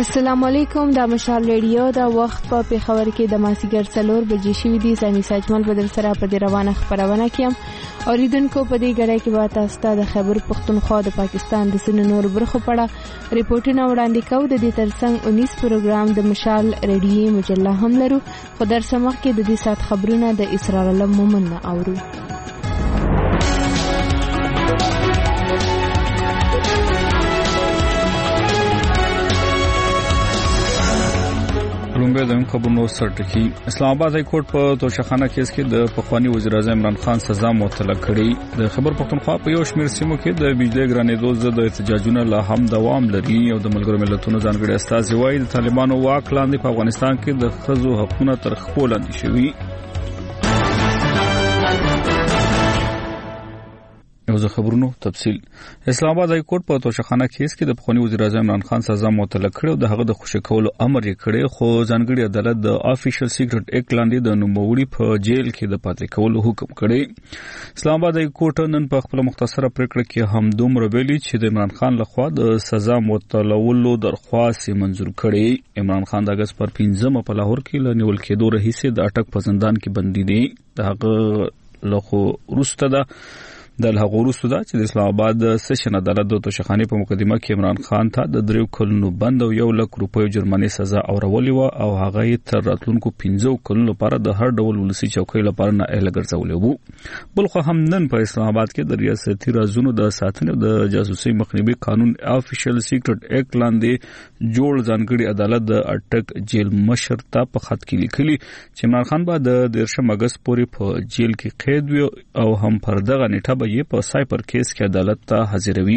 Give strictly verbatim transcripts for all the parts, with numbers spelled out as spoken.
السلام علیکم. دا مشال ریډیو دا وخت په پیښور کې د ماسیګر څلور بجې شوې دي. زمي ساجمل بدر سره په دې روانه خبرونه کیم اوریدونکو په دې غړې کې به تاسو ته د خیبر پختونخوا د پاکستان د سن نور برخو پړه ریپورتونه وړاندې کوو. د دې ترڅنګ انیس پروګرام د مشال ریډیو مجله هم لرو. خو در سمخ کې د دې سات خبرونه د اسرار علم مومن اورو. رومبه د خبرونو سرټکی. اسلام آباد های کورټ په توشخانه کیس کې د پخوانی وزیر اعظم عمران خان سزا معطله کړې. د خیبر پختونخوا په یو شمېر سیمو کې د بجلی ګرانېدو ضد احتجاجونه لا هم دوام لري او د ملګرو ملتونو ځانګړي استازي وايي د طالبانو واک لاندې په افغانستان کې د ښځو حقوقونه تر خپل لاندې شوي. یو ځل خبرونو تفصیل. اسلام آباد های کورټ په توشخانه کیس کې د پخوانی وزیر اعظم عمران خان سزا معطله کړې او د هغه د خوشی کولو امر یې کړی، خو ځانګړي عدالت د افیشل سیکرټ ایکټ لاندې د نوموړي په جیل کې د پاتې کولو حکم کړی. اسلام آباد های کورټ نن په خپل مختصره پریکړه کې هم دومره ویلي چې د عمران خان لخوا د سزا معطلولو درخواست منظور کړي. عمران خان د اگست پر پنځمه په لاهور کې له نیول کېدو راهیسې د اټک په زندان کې بندي دی. د هغه لخوا وروسته ده د هغه وروسته ده چې د اسلام آباد سیشن عدالت د توشخانه په مقدمه کې عمران خان ته د دریو کلونو بند او یو لک روپیو جرمانه سزا اورولې و او هغه یې تر راتلونکو پنځو کلونو لپاره د هر ډول ولسی چوکۍ لپاره نه اله ګرځولې وو. بل خو هم نن په اسلام آباد کې د ریاستي رازونو د ساتنې او د جاسوسي مخنیوي قانون افیشل سیکرټ ایکټ لاندې جوړ ځانګړي عدالت د اټک جیل مشر ته په خط کې لیکلي چې عمران خان به د دیرشم اگست پورې په جیل کې قید وي او هم پر دغه نیټه یې په سایپر کیس کې عدالت ته حاضروي.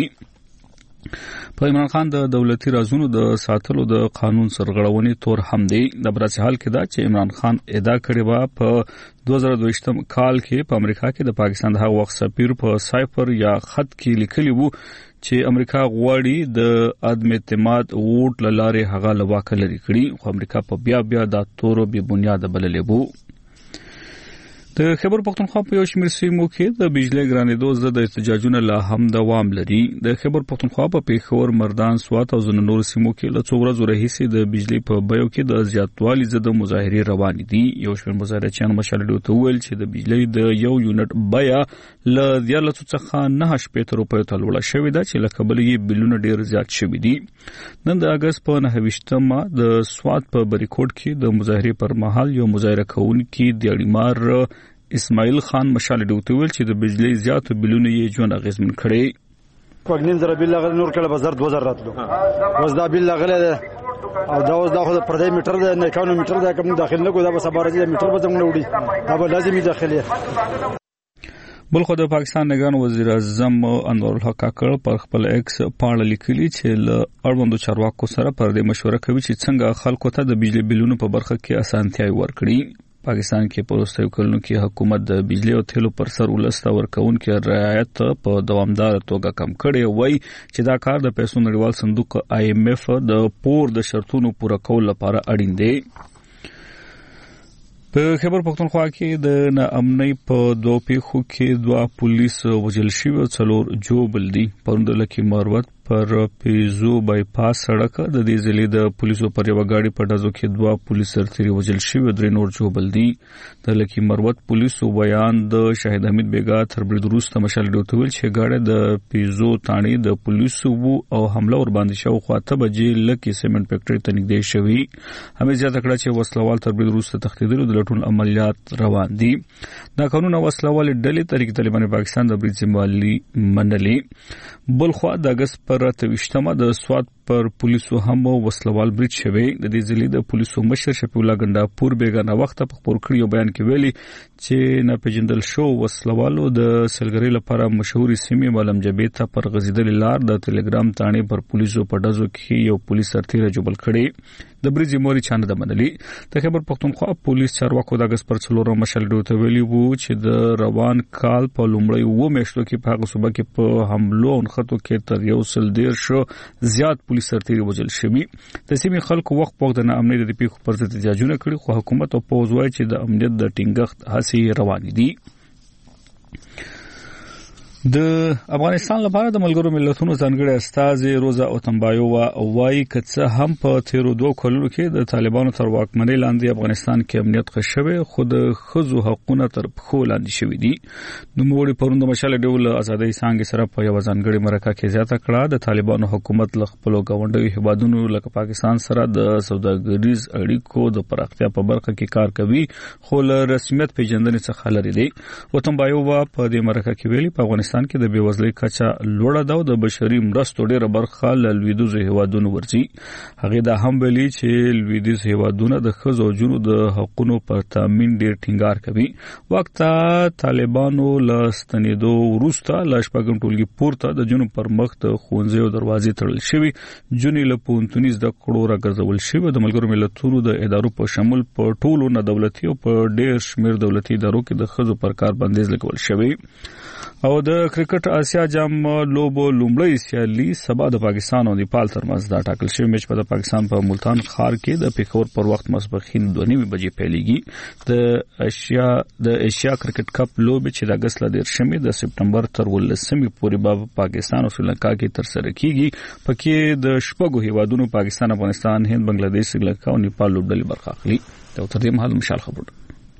په عمران خان د دولتي رازونو د ساتلو د قانون سرغړونې تور هم دی. د براسي حال کې دا چې عمران خان ادعا کړې و په دوه زره دوه کال کې په امریکا کې د پاکستان د هغه وخت سفیر په سایپر یا خط کې لیکلی وو چې امریکا غواړي د عدم اعتماد ووټ لاره هغه لواک لري کړي، خو امریکا په بیا بیا د تور بې بنیاد بللې وو. د خیبر پختونخوا په یو شمېر سیمو کې د بجلی ګرانېدو ضد احتجاجونه لا هم دوام لري. د خیبر پختونخوا په پیښور، مردان، سوات او ځینو نورو سیمو کې له څو ورځو راهیسې د بجلی په بیو کې د زیاتوالي ضد مظاهرې روانې دي. یو شمېر مظاهرچیان مشال ډیو ته وویل چې د بجلی د یو یونټ بیه له دیارلسو څخه نهه شپېته روپیو ته لوړه شوې ده چې له کبله یې بلونه ډېر زیات شوي دي. نن د اګست په نهه ویشتمه د سوات په بریکوټ کې د مظاهرې پر مهال یو مظاهره کوونکي د اړیمار اسماعیل خان مشال ډیو ته ویل چې د بجلی زیاتو بلونه یې ژوند اغیزمن کړي. پګنیم زره بل لغه نور کله بازار دوه زره راتلو اوس دا بل لغه او دا اوس دا خو پر دې میټر د نه کانو میټر دا کوم داخل نه کو دا به سبارځي میټر به څنګه وړي دا به لازمي داخلي. بل خو د پاکستان نگران وزیر اعظم انور الحق کاکړ پر خپل ایکس پاڼه لیکلي چې له اړوندو چارواکو سره پر دې مشوره کوي چې څنګه خلکو ته د بجلی بلونو په برخه کې اسانتیاوي ورکړي. پاکستان کې په وروستیو کلونو کې حکومت د بجلی او تیلو پر سر ولسته ورکوونکو رعایت په دوامدار توګه کم کړي وای چې دا کار د پیسو نړیوال صندوق آی ایم ایف د پور د شرطونو پوره کول لپاره اړین دی. په خیبر پختونخوا کې د ناامنۍ په دوه پیښو کې دوه پولیس وژل شوي او څلور جوبل دي. پروند لکي مروت پر پیزو بایپاس سړک د دې ضلع د پولیسو پر یو غاډي په ډزو کې دوه پولیس سرتیري وژل شوي، درې نور جوبل دي. د لکي مروت پولیسو بیان د شاهد حمید بیګا تر برید وروسته مشال ډیو ته ویل چې غاډي د پیزو تاڼې د پولیسو وو او حمله ور باندې شو خو ته بجې لکي سیمنټ فیکټري ته نږدې شوی. همې زیاته کړه چې وسلوال تر برید وروسته تښتېدل د لټون عملیات روان دي. دا قانون وسلوال ډلې طریق طالبان پاکستان د برید ذمہواری منلې. بل خو د اگست پر اتویشتمه د سوات پر پولیسو هم وسلوال برید شوی. د دې ضلع د پولیسو مشر شفیع الله ګنداپور بیګانه وخت په خبر کړیو بیان کې ویلي چې ناپېژندل شو وسلوالو د سلګری لپاره مشهوري سیمې ملم جبې ته پر غزیدل لار د ټلګرام تاڼې پر پولیسو په ډزو کې یو پولیس سرتیری جوبل کړي. د برید ذمہواری چانه د منلي. د خیبر پختونخوا پولیس چارواکو د اگست پر څلورم مشال ډیو ته ویلي وو چې د روان کال په لومړی و میاشتو کې په هغه صوبه کې په حملو او خطو کې تر یو سل ډیر شو زیات پولیس سرتیري وژل شوي. د سیمې خلکو وخت په وخت د ناامنۍ د پیښو پر ضد احتجاجونه کړي، خو حکومت او پوځ وایي چې د امنیت د ټینګښت هڅې روانې دي. د افغانستان لپاره د ملګرو ملتونو ځانګړي استاذ روزا اوتمبایو وايي کڅه هم په تیرو دوه کلونو کې د طالبانو تر واکمنۍ لاندې افغانستان کې امنیت خښوي خو د خزو حقوقونه تر پخو لاندې شوي دي. د نوموړي پروند مشال ډول ازادۍ څنګه سره په یو ځانګړي مرکه کې زیاته کړه د طالبانو حکومت له خپل غونډوي هیوادونو لکه پاکستان سره د سوداګریز اړیکو د پراختیا په برخه کې کار کوي خو له رسمیت پیژندنې څخه لري دي. اوتمبایو په دې مرکه کې ویلي په افغانستان کې د بیوزلۍ کچه لوړه ده او د بشري مرستو ډېره برخه له لویدیځو هیوادونو ورځي. هغه دا هم ویلي چې لویدیځ هیوادونه د ښځو او جنو د حقوقو په تامین ډېر ټینګار کوي. وخت طالبانو له ستنېدو وروسته له شپږم ټولګي پورته د جنو پر مخ د ښوونځیو دروازې تړل شوي، جنې له پوهنتوني زده کړو راګرځول شوي. د ملګرو ملتونو د ادارو په شمول په ټولو نه دولتي او په ډېر شمېر دولتي ادارو کې د ښځو پر کار بندیز لګول شوی. او د کرکټ آسیا جام لوبو لومړی سیالي سبا د پاکستان او نیپال ترمنځ دا ټاکل شوی میچ په پاکستان په ملتان ښار کې د پیښور پر وخت ماسپښین دوه نیمې بجې پیلېږي. د ایشیا د ایشیا کرکټ کپ لوبې چې د اگست ل دیرشمې د سپټمبر تر ولسمې پورې په پاکستان او سریلانکا کې ترسره کیږي. پکې د شپږو هیوادونو پاکستان، افغانستان، هند، بنگلاديش، سریلانکا او نیپال لوبډلې برخه اخلي. دا تر دې مهال مشال خبر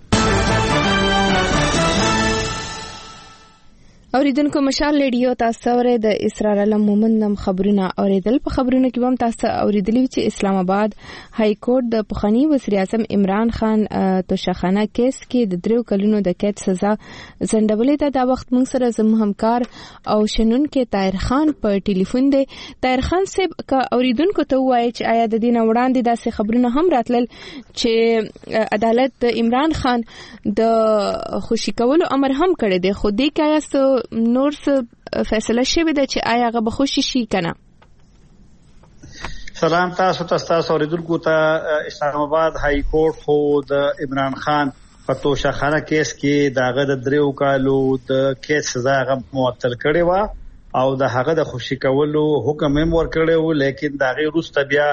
اوریدونکو مشال ریډیو تاسو اورئ د اسرار علم مومن نم خبرونه اوریدل. په خبرونو کې هم تاسو اوریدلی چې اسلام آباد های کورټ د پخوانی وزیر اعظم عمران خان توشخانه کیس کې د دریو کلونو د قید سزا ځنډولې ده. دا وخت موږ سره زموږ همکار او شنن کې طاهر خان په ټلیفون دی. طاهر خان صاحب کا اوریدونکو ته وایي چې آیا د دین وړاندې داسې خبرونه هم راتلل چې عدالت د عمران خان د خوشی کولو امر هم کړی دی، خو دې کې آیا نور څه فیصله شوې ده چې آیا هغه به خوشي شي کنه؟ سلام تاسو ته تاسو اوریدونکو ته. اسلام آباد های کورټ خو د عمران خان په توشخانه کیس کې داغه د دریو کالو د کیس سزا غو معطل کړي و او د هغه د خوشي کولو حکم هم ورکړی و، لیکن داغه وروسته بیا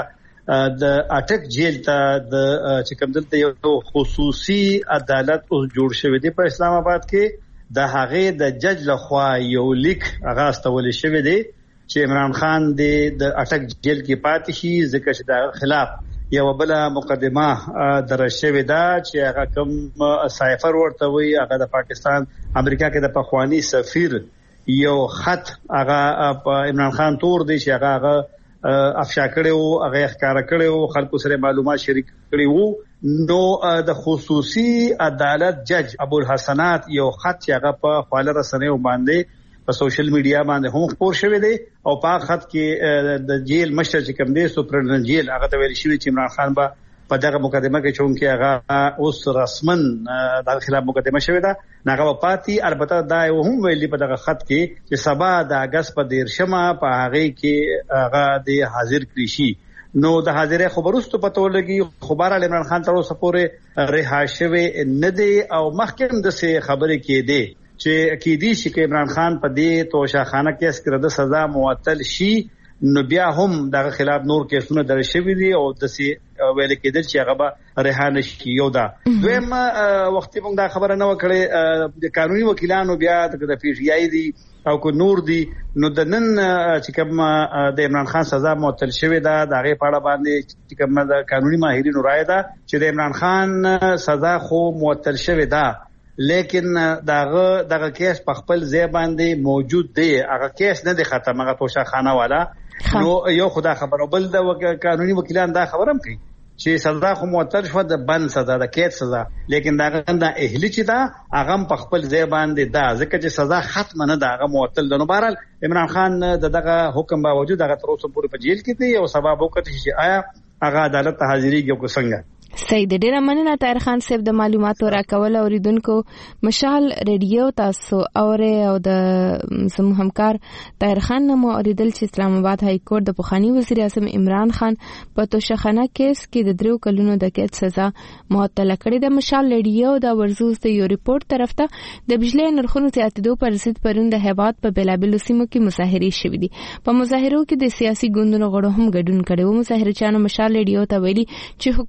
د اټک جیل ته د چې کوم دلته یو خصوصي عدالت اوس جوړ شوی دی په اسلام آباد کې. د هغه د جج لخوا یو لیک هغه استول شوی دی چې عمران خان د اټک جیل کې پاتې شي ځکه چې د خلاف یو بل مقدمه درج شوی دا چې هغه کوم سایفر ورته وي، هغه د پاکستان امریکا کې د پخوانی سفیر یو خط هغه په عمران خان تور دی چې هغه هغه افشا کړو، هغه ښکارا کړو، خلکو سره معلومات شریک کړو. نو د خصوصي عدالت جج ابو الحسنات یو خط چې هغه په خپل رسنیو باندې په سوشل میډیا باندې هم خبر شوی دی او په خط کې د جیل مشر چې کوم دی سپرنټ جیل هغه ته ویل شوی چې عمران خان به په دغه مقدمه کې چون کې هغه اوس رسمن د خلاف مقدمه شوی دا هغه پاتې. البته دا هم ویلي په دغه خط کې چې سبا د اگست په دیرشمه په هغه کې هغه د حاضر کړي شي. نو د حاضرې خبرستو پته ولګي خبر عمران خان تر اوسه پورې رها شوی نه دی او مخکې د څه خبرې کې دی چې کې دي چې عمران خان په دې توشخانه کیس کې د سزا معطل شي. نو بیا هم دغه خلاف نور کیسونه در شوی دي او د څه ویل کېدل چې هغه به رها نشي. یو دا دویم وخت موږ دا خبره نه وکړې د قانوني وکیلانو بیا د پی ټی آی دي او کو نور دي. نو د نن چې کوم د عمران خان سزا معطل شوی دا د هغه په اړه باندې چې کوم د قانوني ماهرینو رائے ده چې د عمران خان سزا خو معطل شوی دا، لیکن داغه دغه کیس په خپل ځای باندې موجود دی، هغه کیس نه دی ختم، هغه توشخانه والا. نو یو خدا خبر بل د قانوني وکیلان دا خبرم کوي چې سزا خو معطل شو د بند سزا د کیس سزا، لیکن دا غنده اهلی چې دا هغه په خپل ځای باندې دا ځکه چې سزا ختم نه دا هغه معطل ده. نو بهرحال عمران خان دغه حکم باوجود هغه تر اوسه پورې په جیل کې دی او سبب وکړي چې آیا هغه عدالت ته حاضرېږي او څنګه. سید ډیره مننه طاهر خان صاحب د معلوماتو راکول. اوریدونکو مشال ریډیو تاسو اوري او د زمو همکار طاهر خان نمو اوریدل چې اسلام آباد های کورټ د پخوانی وزیر اعظم عمران خان په توشخانه کیس کې د دریو کلونو د قید سزا معطل کړې ده. مشال ریډیو دا ورزوز د یو ریپورت طرف ته د بجلی نرخونو زیاتېدو پر ضد پرون د هیواد په بلابلو سیمو کې مظاهرې شوې دي. په مظاهرو کې د سیاسي ګوندونو غړو هم ګډون کړي وو. مظاهرچیانو مشال ریډیو ته ویلي چې حکومت باید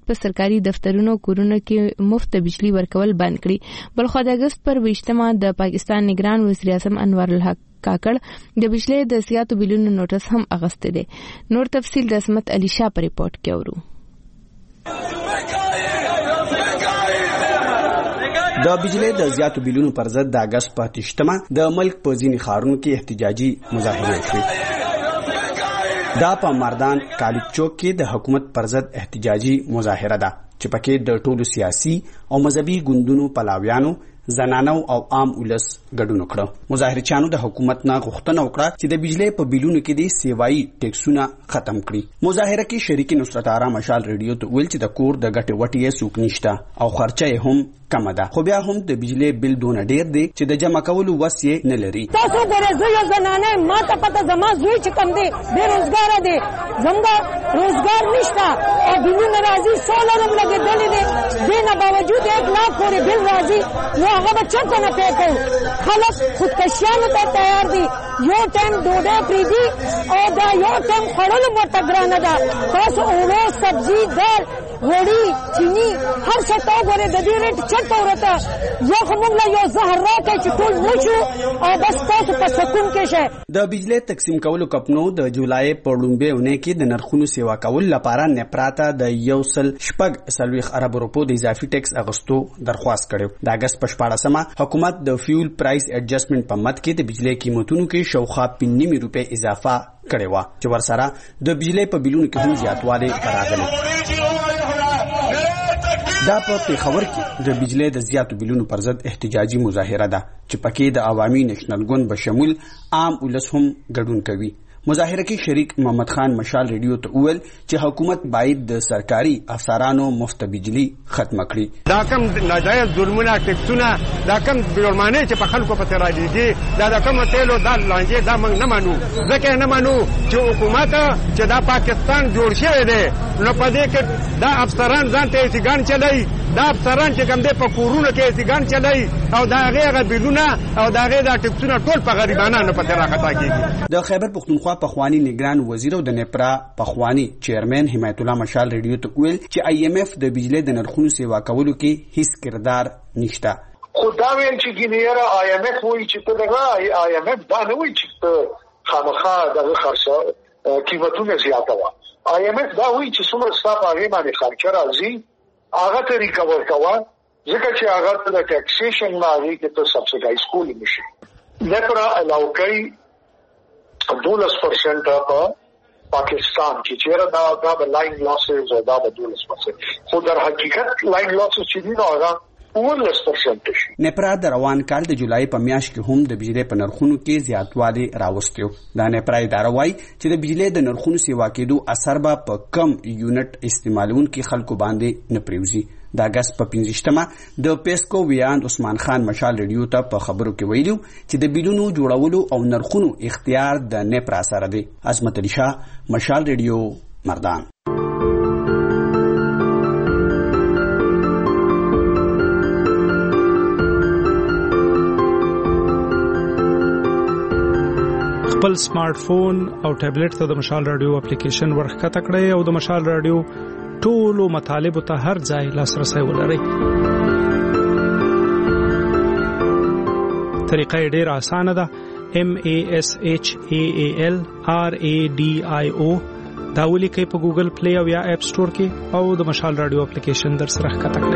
باید په سرکاري دفترونو کورونو کې مفت بجلی ورکول بند کړي. بلخو د اگست پر ویشتمه د پاکستان نگران وزیر اعظم انور الحق کاکړ د بجلی د زیاتو بیلونو نوټس هم اغسته دي. نور تفصیل د اسمت علي شاه په ریپورت کې اورو. د بجلی د زیاتو بیلونو پر ضد د اگست په تشتمه د ملک په ځینې ښارونو کې احتجاجي مظاهرې شوې. دا په مردان کالج چوک کې د حکومت پر ضد احتجاجي مظاهره ده چې پکې د ټولو سیاسي او مذهبي ګوندونو پلاویانو، زنانو او عام ولس ګډون وکړ. مظاهرچیانو د حکومت نه غوښتنه وکړه چې د بجلی په بیلونو کې د سیوایي ټیکسونه ختم کړي. مظاهره کې شریک نصرت آرا مشال ریډیو ته ویل چې د کور د ګټې وټې یې څوک نشته او خرچه یې هم کم ده، خو بیا هم د بجلی بل دونه ډیر دی چې د جمع کولو وس یې نه لري. تاسو ګورئ زه یو زنانه ما ته پته زما زوی چې کوم دی بې روزګاره دی، زموږ روزګار نشته او بیلونه راځي سولر هم لګېدلې دی، دې نه باوجود ایک لاکھ پورې بیل راځي نو هغه به چېرته نه پې کوو. خلک خودکشیانو ته تیار دي، یو ټایم ډوډۍ پرېږدي او دا یو ټایم خوړلو ورته ګرانه ده. تاسو اوړه، سبزي، دال، غوړي، چیني هر شی ته وګورئ د دې ریټ چېرته ورته یا خو موږ له یو زهر راکړئ چې ټول وچو او بس تاسو په سکون کې شئ. د بجلی تقسیم کولو کمپنو د جولای په لومړۍ اونۍ کې د نرخونو سیوا کولو لپاره نپرا ته د یو سل شپږ څلوېښت ارب روپو د اضافي ټیکس اغوستو درخواست کړی. د اګست په شپاړسمه حکومت د فیول پرایس ایډجسټمنټ په مد کې د بجلی قیمتونو کې شاوخوا پنځه نیمې روپۍ اضافه کړې وه چې ورسره د بجلی په بیلونو کې هم زیاتوالی راغلی. دا په پیښور کې د بجلی د زیاتو بیلونو پر ضد احتجاجي مظاهره ده چې پکې د عوامي نېشنل ګوند بشمول عام ولس هم ګډون کوي. مظاهره کې شریک محمد خان مشال ریډیو ته وویل چې حکومت باید د سرکاري افسرانو مفت بجلی ختمه کړي. دا کم ناجایز ظلمونه، ټیکسونه، دا کم جرمانې چې په خلکو پسې راځي، دا د کومو تیلو دا لانجې دا موږ نه منو. ځکه نه منو چې حکومت چې دا پاکستان جوړ شوی دی نو په دې کې دا افسران ځان ته ایسیګان چلوي، دا افسران چې کوم دی په کورونو کې ایسیګان چلوي او د هغې هغه بیلونه او د هغې دا ټیکسونه ټول په غریبانانو پسې راخطا کېږي. د خیبر پښتونخوا پخوانی نگران وزیر او د نپرا پخوانی چیرمن حمایت الله مشال ریډیو ته ویل چې آی ایم ایف د بجلی د نرخونو سیوا کولو کې هیڅ کردار نشته. خو دا ویل چې ګینیره آی ایم ایف وایي چې ته دغه آی ایم ایف دا نه وایي چې خامخا دغه خرڅه قیمتونه زیاته وه. آی ایم ایف دا وایي چې څومره ستا په هغې باندې خرچه راځي هغه ته ریکور کوه، ځکه چې هغه ته د ټیکسیشن نه هغې کې ته سبسیډایز کولی نه شي. نپرا الاو کوي دولس پرسنٹ په پاکستان کې چیرې دا دا به لاین لاسز او دا به دولس پرسنٹ خو در حقیقت لاین لاسز چې دي نو هغه ولس پرسنٹ شي. نپرا د روان کال د جولای په میاشت کې هم د بجلی په نرخونو کې زیاتوالی راوستیو. دا نپرا اداره وایي چې د بجلی د نرخونو سیوا کېدو اثر به په کم یونټ استعمالونکو خلکو باندې نه پریوزي. د اګست په پنځشتمه د پیسکو ویاند عثمان خان مشال ریډیو ته په خبرو کې ویلو چې د بیلونو جوړولو او نرخونو اختیار د نپرا سره دی. عظمت علي شاه، مشال ریډیو، مردان. خپل سمارټ فون او ټابلیټ ته د مشال رادیو اپلیکیشن ورښکته کړئ او د مشال رادیو ټولو مطالبو ته هر ځای لاسرسی ولرئ. طریقه یې ډېره اسانه ده. M A S H A A L R A D I O دا ولیکئ په ګوګل پلی او یا اپ سٹور کې او د مشال رادیو اپلیکیشن در سره ښکته کړئ.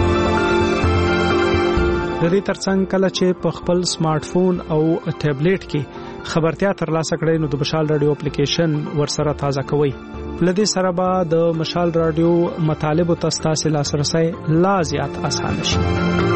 د دې ترڅنګ کله چې په خپل سمارټ فون او ټابلیټ کې خبرتیا ترلاسه کړئ نو د مشال رادیو اپلیکیشن ورسره تازه کوئ. لدې سره به د مشال رادیو مطالبو ته ستاسو لاسرسی لا زیات اسانه شي.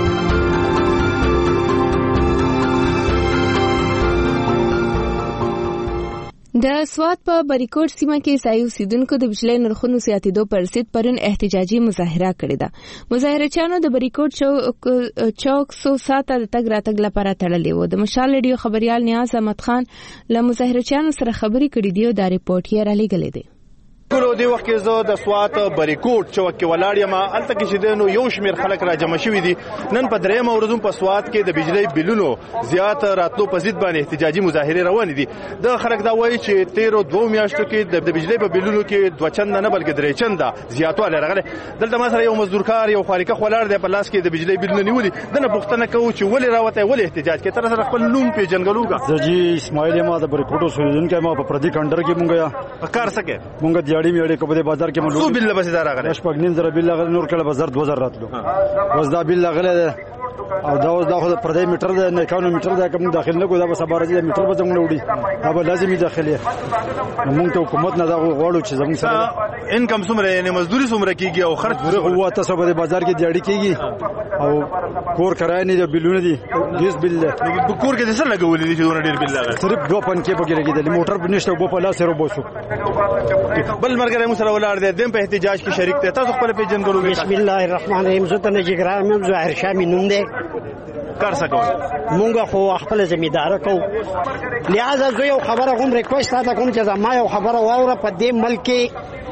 د سوات په بریکوټ سیمه کې ځای اوسیدونکو د بجلی نرخونو زیاتېدو پر ضد پرون احتجاجي مظاهره کړې ده. مظاهرچیانو د بریکوټ چوک سو ساته د تګ راتګ لپاره تړلې و. د مشال ریډیو خبريال نیاز احمد خان له مظاهرچیانو سره خبرې کړې دي او دا ریپورت یې را لېږلی دی. ټول دی وخت کې زه د سوات بریکوټ چوک کې ولاړ یم. الته کې چې دنو یو شمیر خلک را جمع شوي دي. نن په درېم ورځ په سوات کې د بجلی بلونو زیات راتلو په ضد باندې احتجاجي مظاهره روان دي. د خلک دا وایي چې تیرو دوه میاشتو کې د بجلی په بلونو کې دوه چنده نه بلکې درې چنده زیاتوالی راغلی. دلته ما سره یو مزدور کار یو خالقه ولاړ دی په لاس کې د بجلی بلونه نیولي. دنه پوښتنه کوو چې ولې راوتی ولې احتجاج کوي. تر سره خپل نوم پیژنګلو کا زه جی اسماعیل ما د بریکوټ اوسیدونکی ما په پردي کانډر کې مونږ یا کار سکے مونږ دیاړي میړې کو په بازار کې مونږ بل بس دا راغله شپږ نیم زره بل غل نور کله بازار دوه زره راتلو اوس دا بل غله او دا اوس دا خو پردي میټر ده نه کانو میټر ده کوم داخل نه کو دا به سبا راځي میټر به څنګه وړي دا به لازمي داخلي مونږ ته حکومت نه دا غواړو چې زموږ سره انکم څومره یعنی مزدوري څومره کیږي او خرج هو تاسو په بازار کې دیاړي کیږي او کور کرای نه دی بلونه دي ګیس بل په کور کې څه لګولې دي چې دونه ډیر بل لګا صرف دوه پن کې پکې لګیدل موټر په نشته وبو په لاس سره وبوسو بل مرګره مو سره ولاړ دي دیم په احتجاج کې شریک ته تاسو خپل پیجن ګلو. بسم الله الرحمن الرحیم. زه ته نجګرام مم ظاهر شامي نوم دی. کار سکو مونږه خو خپل ځمیدار کو لہذا زه یو خبره کوم ریکوست تا کوم چې زما یو خبره واوره په دې ملک کې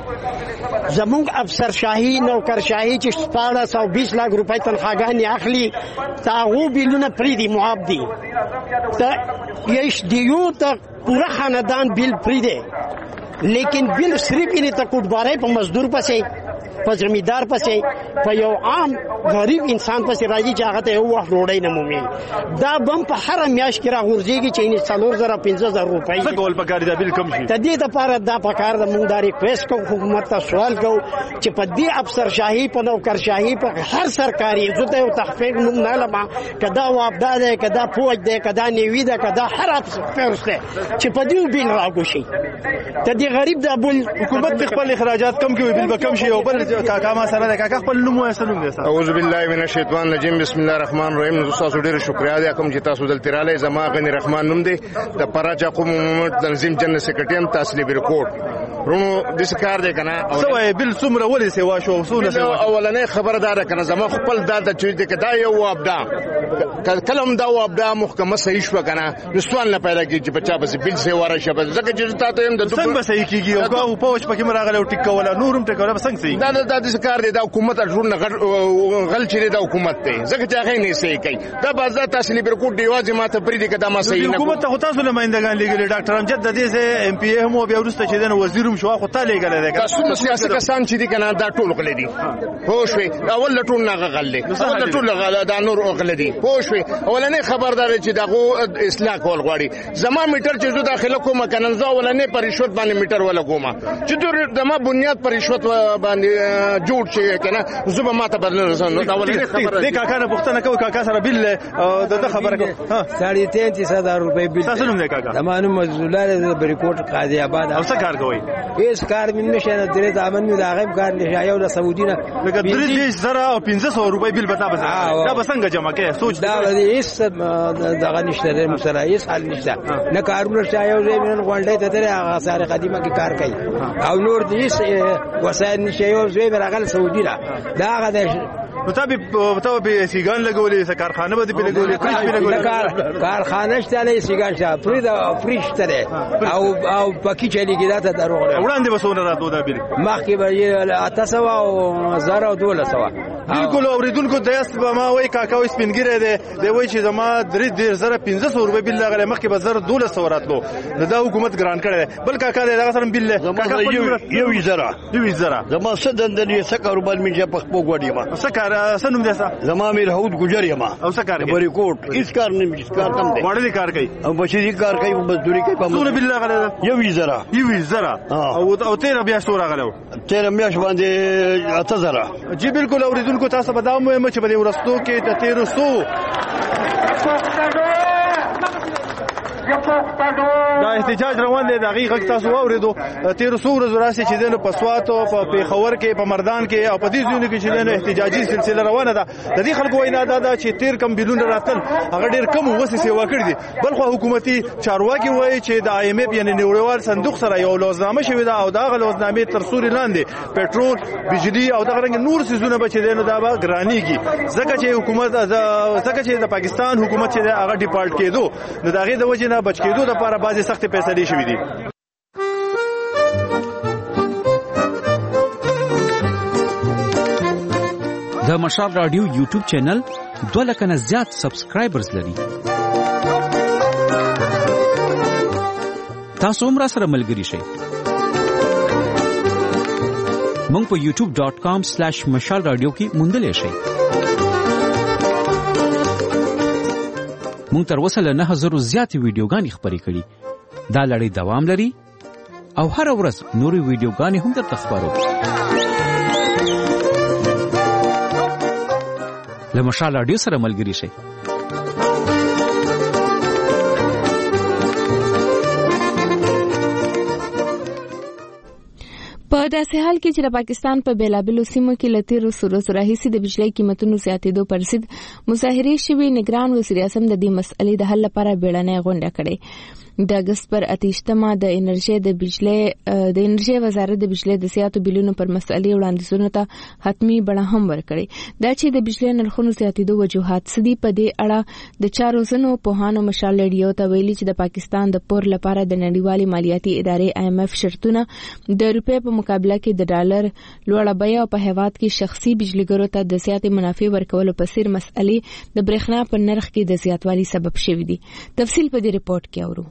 زمونږ افسر شاهي نوکر شاهي چې شپاړس سو بیس لاک روپۍ تنخواګانې اخلي تاغو بیلونه پری دي معاب دي ته یش دیو ته پورا خاندان بیل پری دی لیکن بیل صرف یې ته کوټبارای په مزدور پسې په زمیدار پسې په یو عام غریب انسان پسې راځي چې هغه ته یو وخت ډوډۍ نه مومي. دا بم په هر میاشت کې راغورځېږي چې یې څلور زره پنځه زره روپۍ څه کول پکار دی بیل کم شي. د دې دپاره دا پکار ده مونږ دا ریکویسټ کوو حکومت ته سوال کوو چې په دې افسر شاهي په نوکر شاهي په هر سرکاري زه ته یو تخفیف نوم نه لمه که دا وابدا دی که دا پوج دی که دا نیوي ده که دا هر فرس دی چې په دې بیل راګوشي ته دې غریب دا بل حکومت خپل اخراجات کم کوي بیل به کم شي او بل کاکا ما سره ده کاکا خپل نوم وایسته نوم دی. اعوذ بالله من الشیطان الرجیم. بسم الله الرحمن الرحیم. تاسو ډیر شکریا ده کوم چې تاسو دلته رااله. زما غنی رحمان نوم دی د پراچا قوم تنظیم جنرال سیکریټری تحصیل بریکوټ رونو د سکار دی کنه سوې بل څومره ولې سیوا شو وسونه سیوا اولنې خبردار کنه زما خپل دا د چوي دی کدا یو وابدا کلم دا وابدا محکمه صحیح شو کنه نسوان نه پیدا کی چې بچا بس بل سیوا را شپه زکه چې تاسو هم د څنګه صحیح کیږي او په پوښ پکې مراغله او ټیک ولا نورم ټیک ولا څنګه صحیح دا د سکار دی د حکومت ټول نه غل چي د حکومت ته زکه چې هغه نه صحیح کوي دا بازار تحصیل بریکوټ دیواز ما ته پری دی کدا ما صحیح نه حکومت ته تاسو نمائندگان لګل ډاکټر امجد د دې سه ام پی ای هم بیا ورسته چې د وزیروم شو خو ته لګل دی تاسو سیاسي کسان چې دي کنه دا ټول غل دي پوښوي اول ټول نه غل دي اول ټول غل دا نور غل دي پوښوي اولنې خبردار چې دغه اصلاح کول غواړي. زما میټر چې زو داخله کوم کنه زو اولنې پر رشوت باندې میټر ولا کومه چې د ما بنیاد پر رشوت باندې جوړ شي کنه زوبه ماته بدل رسنو دا ولې خبره دي. کاکا نه پښتنه کوي کاکا سره بل د خبره کوي ها ساړي تینتیس هزار روپۍ بل تاسو نوم دی کاکا زمانو مزدولار د بریکوټ قاضي آباد او څه کار کوي هیڅ کار مې نشه نه درې ځامن مې دا غیب کار نشه یو د سعودي نه لکه درې زره او پنځه سوه روپۍ بل بتا بس دا بسنګ جمع کوي سوچ دا هیڅ دغه نشته د مسله هیڅ حل نشته نه کارونه شای یو ځای من غونډې ته درې هغه ساره قدیمه کې کار کوي او نور دې وسایل نشه یو ځای راغل سعودي را دا هغه مطابق مطابق به سیګان لګولې کارخانه به دې لګولې فریج به لګولې کارخانه شته نه سیګان شته فریج فریج ته او او پکې چلی کېدا ته دروغ وړاندې بسونه راتو دا بیل مخکې به تاسو او زره او دوله سوا بالکل اوریدونکو د یاست به ما وای کاکاو سپینګره دی دی وای چې زما درې ډیر زره پنځه سوه روپۍ بل لغله مخکې به زره دوله سوه راتلو دا حکومت ګران کړی بل کاکا دی دا سره بل کاکا یو زره یو زره زما څه دندې څه کاروبار مې په خپل غوډی ما څه کار څه نوم دی زما میر هود ګجر یم او څه کار کوي بریکوټ هیڅ کار نه هیڅ کار کم دی وړلې کار کوي او بشری کار کوي مزدوري کوي په څونه بل لغله یو زره یو زره او او تیر بیا څو راغلو تیر میاش باندې اته زره جی بالکل اوریدونکو تاسو به دا مو چې په ورستو کې د تیر سو دا احتجاج روان دی د هغې غږ تاسو واورېدو تېرو څو ورځو راسې چې دی نو په سوات او په پېښور کې په مردان کې او په دې ځایونو کې چې دی نو احتجاجي سلسله روانه ده د دې خلکو وینا دا ده چې تېر کم بیلونه راتل هغه ډېر کم اوسې سیوا کړي دي بل خو حکومتي چارواکي وایي چې د آی ایم ایف یعنې نړیوال صندوق سره یو لوزنامه شوې ده او د هغه لوزنامې تر سوري لاندې پټرول بجلي او دغه رنګ نور څیزونه به چې دی نو دا به ګرانېږي ځکه چې حکومت ځکه چې د پاکستان حکومت چې دی هغه ډیپالټ کېدو نو د هغې د وجې نه بچ کېدو دپاره بعضې سختې فیصلې شوي دي د مشال رادیو یوټیوب چینل دوه لکه نه زیات سبسکرایبرز لري. تاسو هم را سره ملګري شئ. مونږ په یوټیوب ډاٹ کام سلیش مشال رادیو کې موندلی شئ. مونږ تر اوسه له نه هزارو زیاتې ویډیوګانې خپرې کړي. دا لړۍ دوام لري او هر ورځ نورې ویډیوګانې هم درته خپرو. له مشال رادیو سره ملګري شئ. په داسې حال کې چې د پاکستان په بیلابلو سیمو کې له تیرو ورځو راهیسې د بجلی قیمتونو زیاتېدو پر ضد مظاهرې شوې، نگران وزیر اعظم د دې مسئلې د حل لپاره بیړنۍ غونډه کړې. د اګست پر اتیشتمه د انرژي د بجلی د انرژي وزارت د بجلی د زیاتو بیلونو پر مسئلې وړاندیزونو ته حتمی بڼه هم ورکړې. دا چې د بجلی نرخونو زیاتېدو وجوهات سدي په دې اړه د چارو زنو پوهانو مشال رادیو ته ویلي چې د پاکستان د پور لپاره د نړیوالې مالیاتي ادارې آی ایم ایف شرطونه د روپې په مقابله کې د ډالر لوړه بیه او په هیواد کې شخصي بجلیګرو ته د زیاتې منافع ورکولو په څیر مسئلې د برېښنا په نرخ کې د زیاتوالي سبب شوي دي. تفصیل په دې ریپورت کې اورو.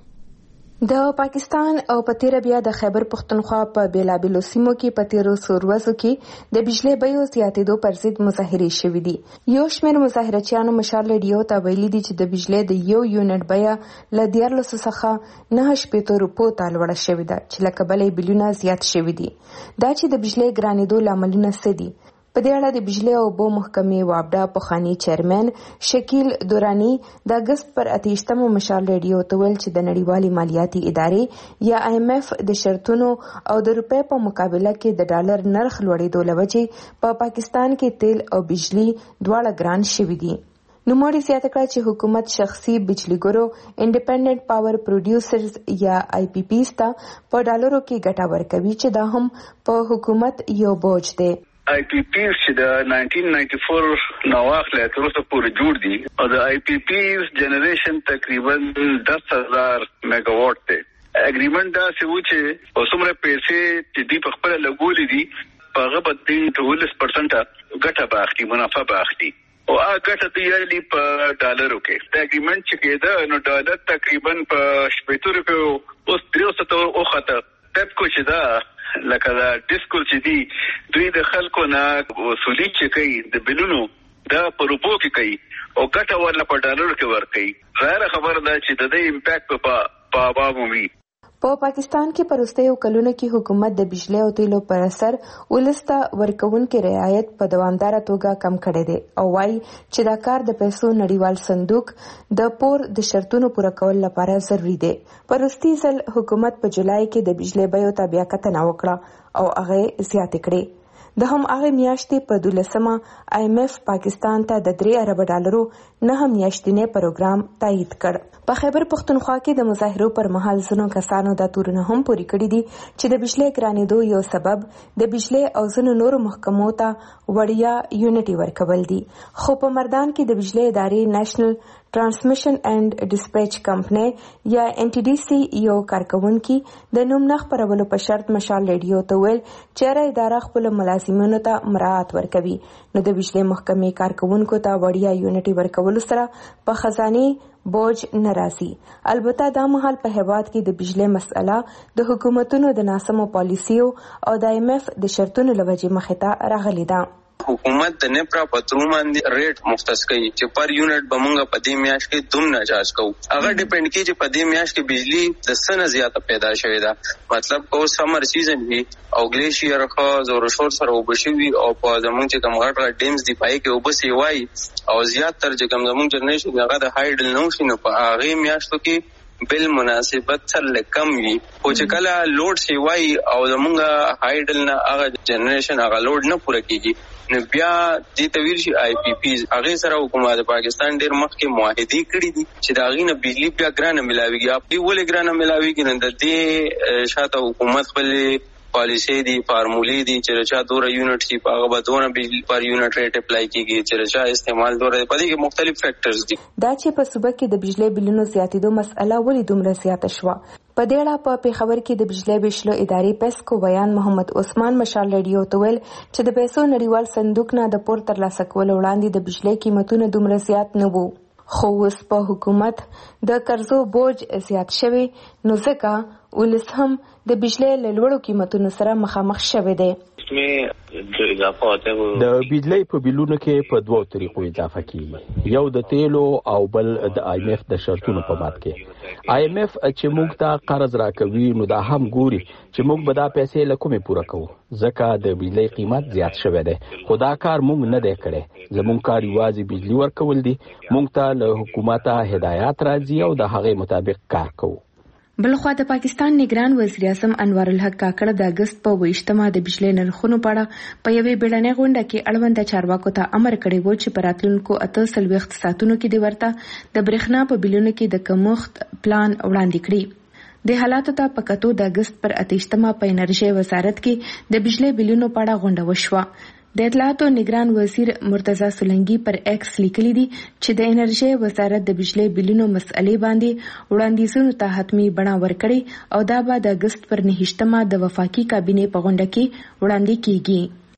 د پاکستان او په تیر بیا د خیبر پختونخوا په بیلابلو سیمو کې په تیرو ورځو کې د بجلی بیو زیاتېدو پر ضد مظاهرې شوې دي. یو شمېر مظاهرچیانو مشال رادیو ته ویلي دي چې د بجلی د یو یونټ بیه له دیارلسو څخه نهه شپېتو روپو ته لوړه شوې ده چې له کبله بیلونه زیات شوي دي. دا چې د بجلی ګرانېدو لاملونه څه دي؟ په دې اړه د بجلی او اوبو محکمې وابډا پخوانی چیرمن شکیل دورانی د اګست پر اتیشتمو مشال رادیو ته ویل چې د نړیوالې مالیاتي ادارې یا آی ایم ایف د شرطونو او د روپې په مقابله کې د ډالر نرخ لوړېدو له وجې په پاکستان کې تیل او بجلی دواړه ګران شوي دي. نوموړي زیاته کړه چې حکومت شخصي بجلیګرو انډیپندنت پاور پروډیوسرز یا آی پی پیز ته په ډالرو کې ګټه ورکوي چې دا هم په حکومت یو بوج دی. آی پی پیز چې د نایزدین نایټي فور نواخله تر اوسه پورې جوړ دي او د آی پی پیز جنریشن تقریبا دس هزار میگا واټ دی. اګریمنت دا څه و چې اوسمره پیسې چې دی په خپل لګولې دي په هغه باندې دولس پرسنټ ګټه باخلي، منافع باخلي او هغه ګټه دی یالي په ډالرو کې. دا اګریمنت چې کېده نو ډالر تقریبا په شپږ روپیو اوس درې سوه او خاطر پپکو چې دا لکه دا ډیسکو چې دی دوی د خلکو نه وصولي چې کوي د بلونو دا په روپو کې کوي او ګټه ورله په ډالرو کې ورکوي. ظاهره خبره ده چې د دې امپیکټ په په عوامو وي. په پاکستان کې پرستیو کلونو کې حکومت د بجلی او تیلو پر اثر ولسته ورکوونکو رعایت په دوامداره توګه کم کړی دی او وايي چې دا کار د پیسو نړیوال صندوق د پور د شرطونو پوره کول لپاره ضروری دی. پرستی ځل حکومت په جولای کې د بجلی بیو ته بیا کتنه وکړه او هغه زیاتې کړې. د هم هغه میاشتې په دولسمه آی ایم ایف پاکستان ته د درې ارب ډالرو نه میاشتنی پروګرام تایید کړ. په خیبر پختونخوا کې د مظاهرو پر مهال ځینو کسانو دا تورونه هم پوری کړی دي چې د بجلی ګرانېدو یو سبب د بجلی او ځینو نورو محکمو ته وړیا یونټي ورکول دي. خو په مردان کې د بجلی ادارې نېشنل ټرانسمیشن اینڈ ډسپیچ کمپنی یا ان ټي ډي سي یو کارکونکي د نوم نه خپرولو په شرط مشال رادیو ته ویل چې هر اداره خپل ملازمینو ته مراعات ورکوي. نو د بجلی محکمې کارکونکو ته وړیا یونټي ورکول سره په خزانه بوج ناراضي. البته دا مهال په هیواد کې د بجلی مسله د حکومتونو د ناسمو پالیسیو او د آی ایم ایف د شرطونو لوجې مخې ته راغلي ده. حکومت د نپرا پترو باندې ریټ مختص کوي چې پر یونټ به مونږ په دې میاشت کې دومره چارج کوو. هغه ډیپند کوي چې په دې میاشت کې بجلی د څه زیاته پیدا شوې ده. مطلب کو سمر سیزن وي او ګلیشیر خو زور شور سره وبشوي او په زمونږ چې کوم غټ غټ ډیمز دی پای کې وبسي وای او زیات تر چې کوم زمونږ جنریشن هغه د هایډل نو شنو په هغه میاشتو کې بل مناسبت سره کم وي او چې کله لوډ سی وای او زمونږ هایډل نه هغه جنریشن هغه لوډ نه پوره کیږي نو بیا دې تویر شي آی پی پیز هغه سره حکومت پاکستان ډیر مخکې معاهدې کړې دي چې دا غي نه بجلی بیا ګرانه ملاويږي. اپ دې ولې ګرانه ملاويږي نن د دې شاته حکومت خپل پالیسي دي فارمولې دي چې چا دوره یونټ شي په هغه به دونه بجلی پر یونټ ریټ اپلای کیږي چې چا استعمال دوره په دې کې مختلف فیکټرز دي. دا چې په صوبه کې د بجلی بلونو زیاتېدو مسأله ولې دومره زیاته شوه؟ په دې اړه په پیښور کې د بجلی ویشلو ادارې پیسکو بیان محمد عثمان مشال رادیو ته ویل چې د پیسو نړیوال صندوق نه د پور ترلاسه کولو وړاندې د بجلی قیمتونه دومره زیات نه وو، خو اوس په حکومت د قرضو بوج زیات شوی نو ځکه ولس هم د بجلی له لوړو قیمتونو سره مخامخ شوی دی. د بجلی په بیلونو کې په دوو طریقو اضافه کیږي، یو د تیلو او بل د آی ایم ایف د شرطونو په مات کې. آی ایم ایف چې موږ ته قرض راکوي نو دا هم ګوري چې موږ به دا پیسې له کومې پوره کوو، ځکه د بجلی قیمت زیات شوی دی. خو دا کار موږ نه دی کړی، زموږ کار یوازې بجلی ورکول دي. موږ ته له حکومته هدایات راځي او د هغې مطابق کار کوو. بلخوا د پاکستان نگران وزیر اعظم انوار الحق کاکړ د اگست په ویشتمه د بجلی نرخونو په اړه په یوې بیړنۍ غونډه کې اړوند چارواکو ته امر کړی و چې په راتلونکو اته څلوېښت ساعتونو کې د ورته د برېښنا په بیلونو کې د کمښت پلان وړاندې کړي. د حالاتو ته په کتو د اگست پر اتهشتمه په انرژي وزارت کې د بجلی بیلونو په اړه غونډه وشوه. د اطلاعاتو نگران وزیر مرتضی سولنګي پر ایکس لیکلي دي چې د انرژي وزارت د بجلی بیلونو مسئلې باندې وړاندیزونو ته حتمی بڼه ورکړي او دا به د اگست پر نهشتمه د وفاقي کابینې په غونډه کې وړاندې کیږي.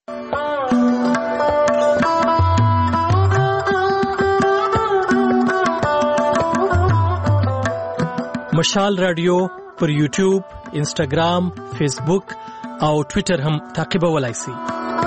مشال رادیو پر یوټیوب، انسټاګرام، فیسبوک او ټوئیټر هم تعقیبولای شئ.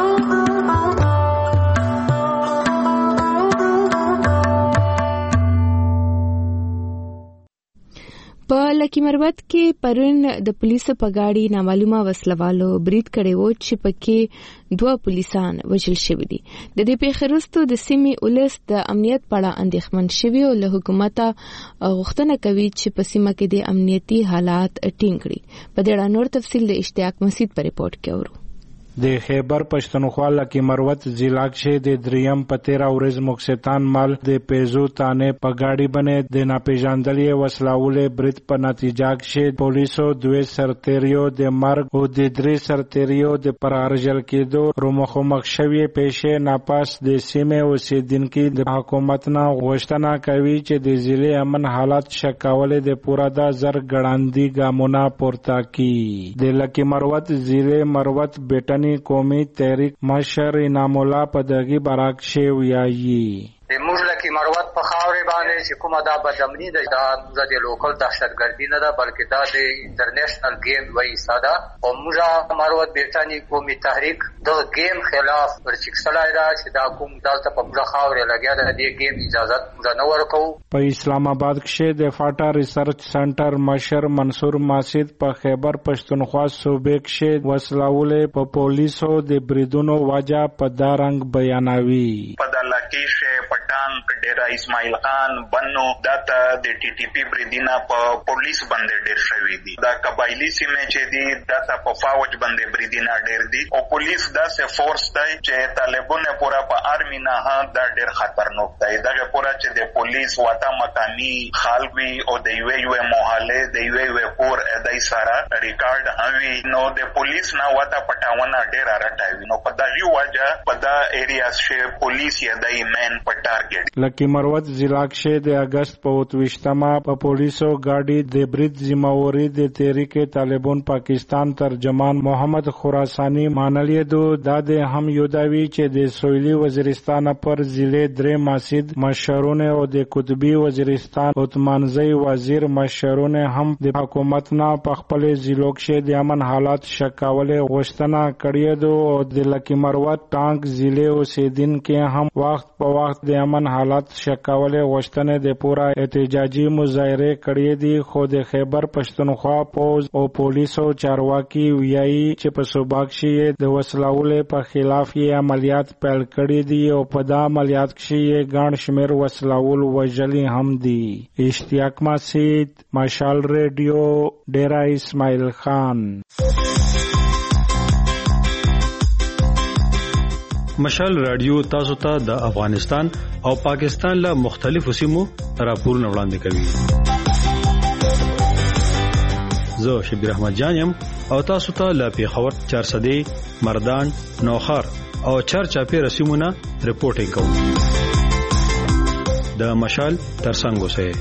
په لکی مروت کې پرون د پولیسو په گاډي نامعلومه وسلوالو برید کړی و چې پکې دوه پولیسان وژل شوي دي. د دې پیښې وروسته د سیمې ولس د امنیت په اړه اندېښمن شوي او له حکومته غوښتنه کوي چې په سیمه کې د امنیتي حالات ټینګ کړي. په دې اړه نور تفصیل د اشتیاق مسعود په ریپورت کې اورو. د خیبر پښتونخوا لکی مروت ضلع کې د دریم په تیرا ورځ مکستان مال د پیزو تانه په گاډي باندې د ناپېژاندلې وسلاولې برید په نتیجه کې پولیسو دوه سرتیریو د مرګ او د درې سرتیریو د پرارجل کېدو رومخو مخشوي پېښې ناپاس د سیمې اوسیدونکو د حکومت نه غوښتنه کوي چې د ضلع امن حالات شکاولې د پورا د زر ګړاندي ګامونه پورته کړي. د لکی مروت ضلع مروت بیٹنی قومي تحریک مشر انعام الله په دغه براک شی ویایي. د موږ لکه مروت په خاورې باندې چې کومه دا بدامني ده، دا د لوکل دهشتګردي نه ده بلکې دا د انټرنیشنل گیم وایي ساده. او موږ مروت بیٹانی قومي تحریک د گیم خلاف ورچکسلای دا چې دا کوم دلته په موږ خاورې لګیا ده د گیم اجازه موږ نه ورکو. په اسلام آباد کې د فاټا ریسرچ سنټر مشر منصور ماسید په خیبر پښتونخوا صوبې کې وسلاولې په پولیسو د بریدونو وجه په دارنګ بیانوي. په دلکه پټان ډیرا اسماعیل خان بنو داته د ټي ټي پی بریدینا په پولیس باندې ډیر شوی دي. دا قبایلی سیمه چې دي داته په فوج باندې بریدینا ډیر دي او پولیس داسې فورس دی چې طالبونه پورا په آرمی نه ها دا ډیر خطرناک دی. دا پورا چې د پولیس واته مقامی خالوي او د یو یو محله د یو یو پور دای سره ریکارډ هوي نو د پولیس نه واته پټاونه ډیر راټاوي. نو په دغه وجه په دا ایریاز کې پولیس یې دای مین په ټارګټ. لکی مروت ضلع کې د اگست په وتوشتمه په پولیسو گاډي د برید ذمہواری د تحریک طالبان پاکستان ترجمان محمد خراسانی مانلې دو د هم یوداوی چې د سویلی وزیرستان پر ضلع درې ماسید مشرونه او د قطبی وزیرستان عثمانزی وزیر مشرونه هم د حکومت نه په خپل ضلع کې د امن حالات شکاولې غوښتنه کړې دو او د لکی مروت ټانک ضلع اوسیدونکو هم وخت په وخت د امن حالات شکاولې غوښتنې د پورا احتجاجي مظاهره کړې دي. خو د خیبر پښتونخوا پوز او پولیسو چارواکي ویایي چې په صوبه کې د وسلوالې په خلاف یې عملیات پیل کړي دي او په دا عملیات کې یې ګڼ شمېر وسلوال وژلي هم دي. اشتیاق مسعود، مشال ریډیو، ډیرا اسماعیل خان. مشال رادیو تاسو ته د افغانستان او پاکستان له مختلفو سیمو راپورونه وړاندې کوي. زه شبیر احمد جانم او تاسو ته لا پیښور چار سدې مردان نوخار او چار چاپی رسمونه رپورټینګ کوم د مشال ترڅنګ اوسئ.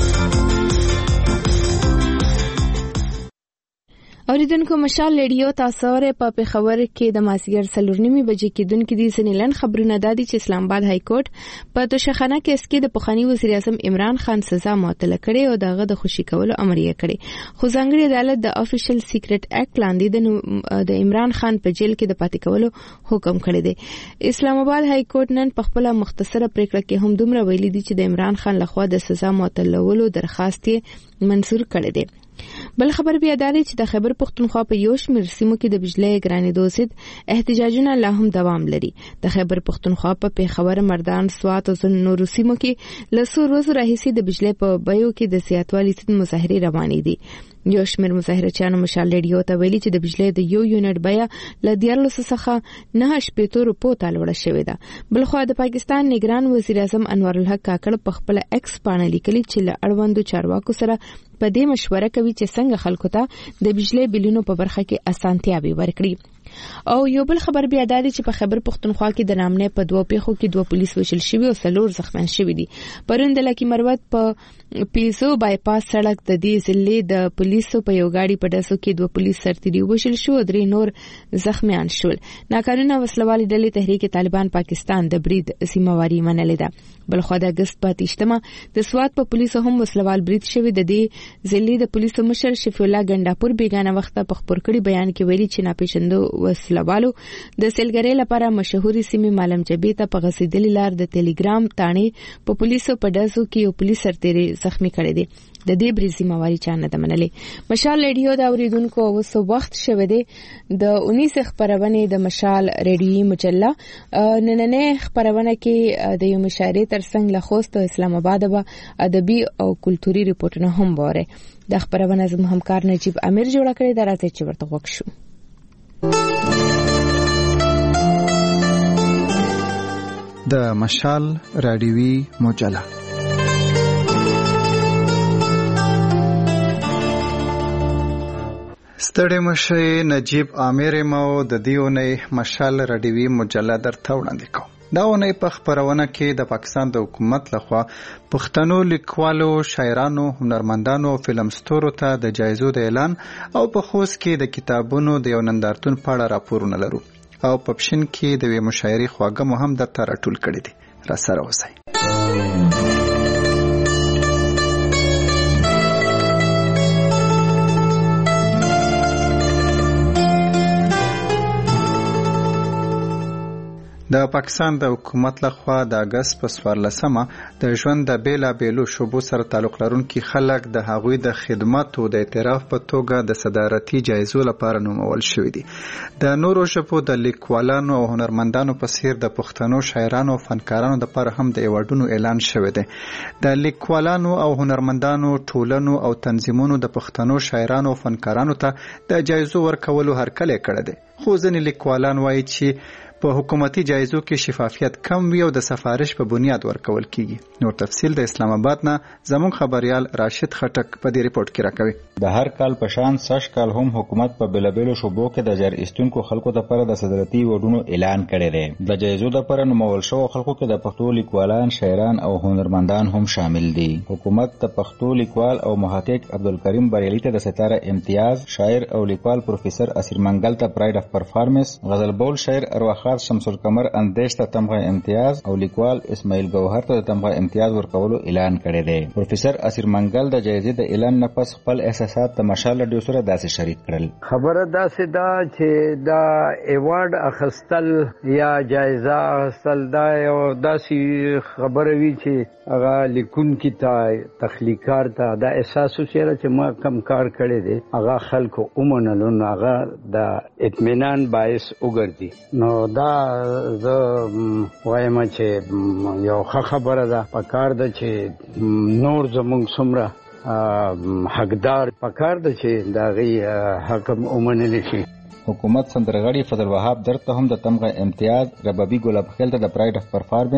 اوریدونکو مشال ریډیو تاسو ور په پیښور کې د ماسګر سلورنیمي بجې کې دونکو دي سنیلن خبرونه دادي چې اسلام آباد های کورټ په توشخانه کې اس کې د پخوانی وزیر اعظم عمران خان سزا معطل کړي او دغه د خوشي کولو امر یې کړی، خو ځانګړي عدالت د افیشل سیکریټ اکټ لاندې د عمران خان په جیل کې د پاتې کولو حکم کړی دی. اسلام آباد های کورټ نن په خپل مختصره پریکړه کې هم دومره ویلي دي چې د عمران خان لخوا د سزا معطلولو درخواست یې منظور کړی دی. بل خبر بیا داري چې د خیبر پختونخوا په یو شمېر سیمو کې د بجلی ګرانېدو ضد احتجاجونه لا هم دوام لري. د خیبر پختونخوا په پیښور، مردان، سوات او نورو سیمو کې له څو ورځو راهیسې د بجلی په بیو کې د زیاتوالي ضد مظاهرې روانې دي. یو شمېر مظاهرچیانو مشال ریډیو ته ویلي چې د بجلی د یو یونټ بیه له دیارلس څخه نه شپېتو روپو ته لوړه شوې ده. بلخوا د پاکستان نگران وزیر اعظم انور الحق کاکړ په خپل ایکس باندې لیکلي چې له اړوندو چارواکو سره په دې مشوره کوي چې څنګه خلکو ته د بجلی بلونو په برخه کې اسانتیاوي ورکړي. او یو بل خبر بیا دادي چې په خیبر پختونخوا کې د نامنه په دوه پیښو کې دوه پولیس وشل شوی او څلور زخمیان شوی دي. پرون د لکی مروت په پیسو بایپاس سړک د دې ضلع د پولیسو په یو گاډي په ډسو کې دوه پولیس سرتیري وشل شو او درې نور زخمیان شول. ناقانونه وسلوالي ډلې تحریک طالبان پاکستان د برید سیمواري منلې ده. بلخو د اگست په تیشتمه د سوات په پولیسو هم وسلوال برید شوی. د دې ضلع د پولیسو مشر شفیع الله ګنداپور بیگانه وخت په خبر کړي بیان کې ویلي چې ناپېژندو وسلوالو د سیلګرۍ لپاره مشهوري سیمه مالم جبې ته په غسیدلې لار د ټلګرام تانې په پولیسو په ډزو کې یو پولیس سرتیری زخمی کړی دی. د دې بریزي مواري چانه د منلې. مشال ریډیو دا اوریدونکو اوس وخت شوه دی د اونیس خبرونه د مشال ریډیو مجله نننې خبرونه کې د یو مشارې ترڅنګ له خوست اسلام آباد به ادبي او کلتوري ریپورتونه هم وره. د خبرونه زموږ همکار نجیب امیر جوړ کړی درته چې ورته وښو. د مشال رادیوي مجله ستړي مشه نجیب امیر مو د دیونې مشال رادیوي مجله درته وړاندې کوم. دا ونه په خبرونه کې د پاکستان د حکومت لخوا پښتنو لیکوالو، شاعرانو، هنرمندانو او فلم ستورو ته د جایزو د اعلان او په خوست کې د کتابونو د یو نندارتون په اړه راپورونه لرو او په پښین کې د وی مشاعرې خواږه مهم درته راټول کړي دي. را سره اوسئ. د پاکستان د حکومت لخوا د اگست په څوارلسمه د ژوند د بیلا بیلو شوبو سره تعلق لرونکي خلک د هغوی د خدماتو د اعتراف په توګه د صدارتي جایزو لپاره نومول شوي دي. د نورو ژبو د لیکوالانو او هنرمندانو په څیر د پښتنو شاعرانو او فنکارانو لپاره هم د ایوارډونو اعلان شوی دی. د لیکوالانو او هنرمندانو ټولنو او تنظیمونو د پښتنو شاعرانو او فنکارانو ته د جایزو ورکولو هرکلی کړی دی، خو ځینې لیکوالان وایي چې په حکومتي جایزو کې شفافیت کم وي او د سفارش په بنیاد ورکول کیږي. نور تفصیل د اسلام آباد نه زموږ خبريال راشد خټک په دې ریپورت کې راکوي. د هر کال په شان سش کال هم حکومت په بلبلو شوبو کې د جر استونکو خلکو لپاره د صدارتي وډونو اعلان کړی دی. د جایزو لپاره نومول شو خلکو کې د پښتو لیکوالان، شاعران او هنرمندان هم شامل دي. حکومت د پښتو لیکوال او محقق عبدالکریم بریلی ته د ستاره امتیاز، شاعر او لیکوال پروفیسور اسیر منګل ته پراید اف پرفارمنس، غزل بول شاعر ارواخار شمس القمر اندیش ته تمغه امتیاز او لیکوال اسماعیل گوهر ته تمغه امتیاز ورکولو اعلان کړی دی. پروفیسور اسیر منګل د جایزې د اعلان نه پس خپل احساسات د مشال ډیو سره داسې شریک کړل. خبره داسې دا چې دا ایوارډ اخستل یا جایزه اخستل دا یو داسې خبره وی چې هغه لیکونکي ته، تخلیقکار ته دا احساس وشي چې ما کم کار کړی دی هغه خلکو ومنلو، نو هغه د اطمینان باعث وګرځي. نو دا زه وایم چې یو ښه خبره ده. پکار ده چې نور زموږ څومره حقدار پکار ده چې د هغې حق ومنلی شي. حکومت سندرغاړي فضل وهاب درته هم د تمغه امتیاز، ربابي ګلاب خیل ته د پراید اف پرفارمنس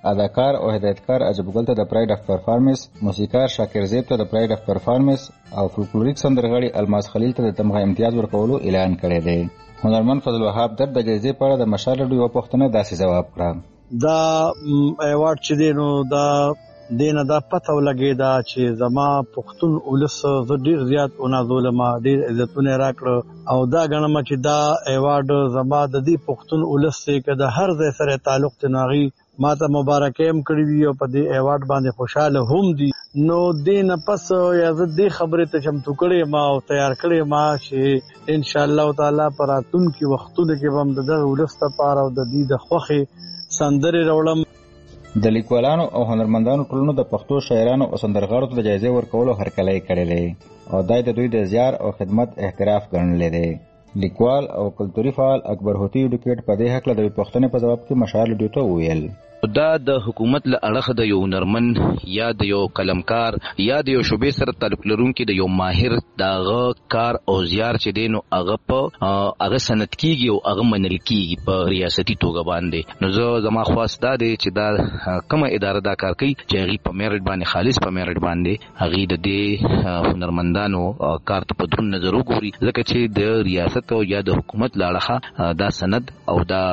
اداکار او هدایتکار عجبګل ته د پراید اف پرفارمنس، موسیقار شاکر زیب ته د پراید اف پرفارمنس او فولکلوریک سندرغاړي الماس خلیل ته د تمغه امتیاز ورکولو اعلان کړی دی. هنرمند فضل وهاب در د جایزې په اړه د مشال رادیو یوه پوښتنه داسې ځواب کړه. دا ایوارډ چې دی نو دا دینه دا پته ولګېده چې زما پښتون ولس زه ډېر زیات ونازولم، ډېر عزتونه راکړه او دا ګڼم چې دا ایوارډ زما د دې پښتون ولس چې د هر ځای سره تعلق دی نو هغوی ما ته مبارکۍ هم کړي دي او په دې ایوارډ باندې خوشحاله هم دي. نو دې نه پس یا زه دې خبرې ته چمتو کړی ما او تیار کړی ما چې انشاءالله تعالی په راتلونکي وختونو کې به هم د دغه ولس لپاره او د دې د خوښې سندرې راوړم. د لیکوالانو او هنرمندانو ټولنو د پښتو شاعرانو او سندرغاړو ته د جایزې ورکولو هرکلی کړی دی او دا د دوی د زیار او خدمت احتراف ګڼلی دی. لیکوال او کلتوري فعال اکبر هوتی ډوکیټ په دې هکله د پوښتنې په ځواب کې مشال رادیو ته وویل دا د حکومت له اړخه د یو هنرمن یا د یو قلمکار یا د یو شوبې سره تعلق لرونکي د یو ماهر دغه کار او زیار چې دی نو هغه په هغه سند کیږي او هغه منل کیږي په ریاستي توګه باندې. نو زه زما خواست دا دی چې دا کومه اداره دا کار کوي چې هغوی په میرټ باندې خالص په میرټ باندې هغوی د دې هنرمندانو کار ته په دروند نظر وګوري، ځکه چې د ریاست او یا د حکومت له اړخه دا سند او دا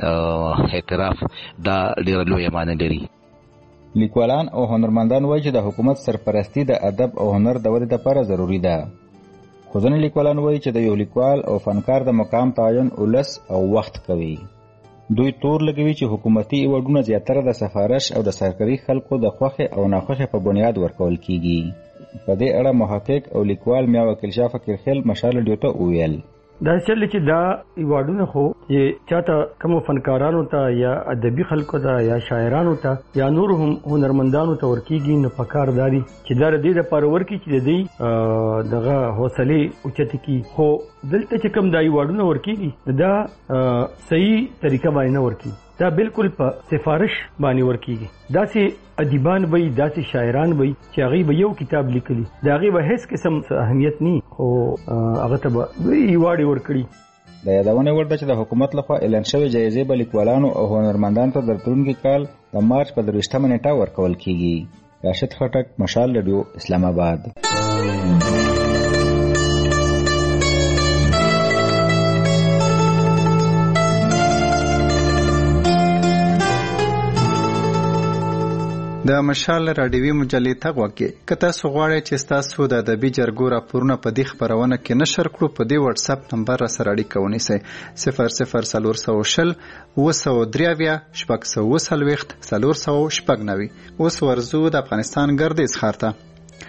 اعتراف دا ډېر لویه معنی لري. لیکوالان او هنرمندان وایي چې د حکومت سرپرستی د ادب او هنر د ودې لپاره ضروري ده. خو ځینې لیکوالان وایي چې د یو لیکوال او فنکار د مقام تعین ولس او وخت کوي. دوی تور لګوي چې حکومتي ایوارډونه زیاتره د سفارش او د سرکاري خلکو د خوښې او ناخوښې په بنیاد ورکول کیږي. په دې اړه محقق او لیکوال میا وکیل شاه فقیرخیل مشال رادیو ته وویل دا چل چې دا ایوارډونه خو چې چاته کوم فنکارانو ته یا ادبي خلکو ته یا شاعرانو ته یا نور هم هنرمندانو ته ورکیږي نو پکار داري چې دا د دې لپاره ورکړي چې د دې دغه حوصلې اوچتې کی. خو دلته چې کوم دا ایوارډونه ورکیږي دا صحیح طریقه باندې نه ورکیږي، دا بالکل په سفارش باندې ورکیږي. داسې ادیبان وي، داسې شاعران وي چې هغوی به یو کتاب لیکلي د هغې به هیڅ قسم اهمیت نه خو هغه ته به ایوارډ ورکړي. د یادونې وړ ده چې د حکومت لخوا اعلان شوې جایزې به لیکوالانو او هنرمندانو ته د راتلونکي کال د مارچ په درویشتمه نیټه ورکول کیږي. راشد خټک، مشال رادیو، اسلام آباد. د مشال راډیوي مجلې ته غوږ کې که تاسو غواړئ چې ستاسو د ادبي جرګو راپورونه په دې خپرونه کې نشر کړو په دې واتس اپ نمبر سره اړیکه ونیسئ صفر صفر څلور سوه شل اوه سوه درې اویا شپږ سوه اوه څلوېښت څلور سوه شپږ نوي. اوس ورځو د افغانستان ګردیز ښار ته.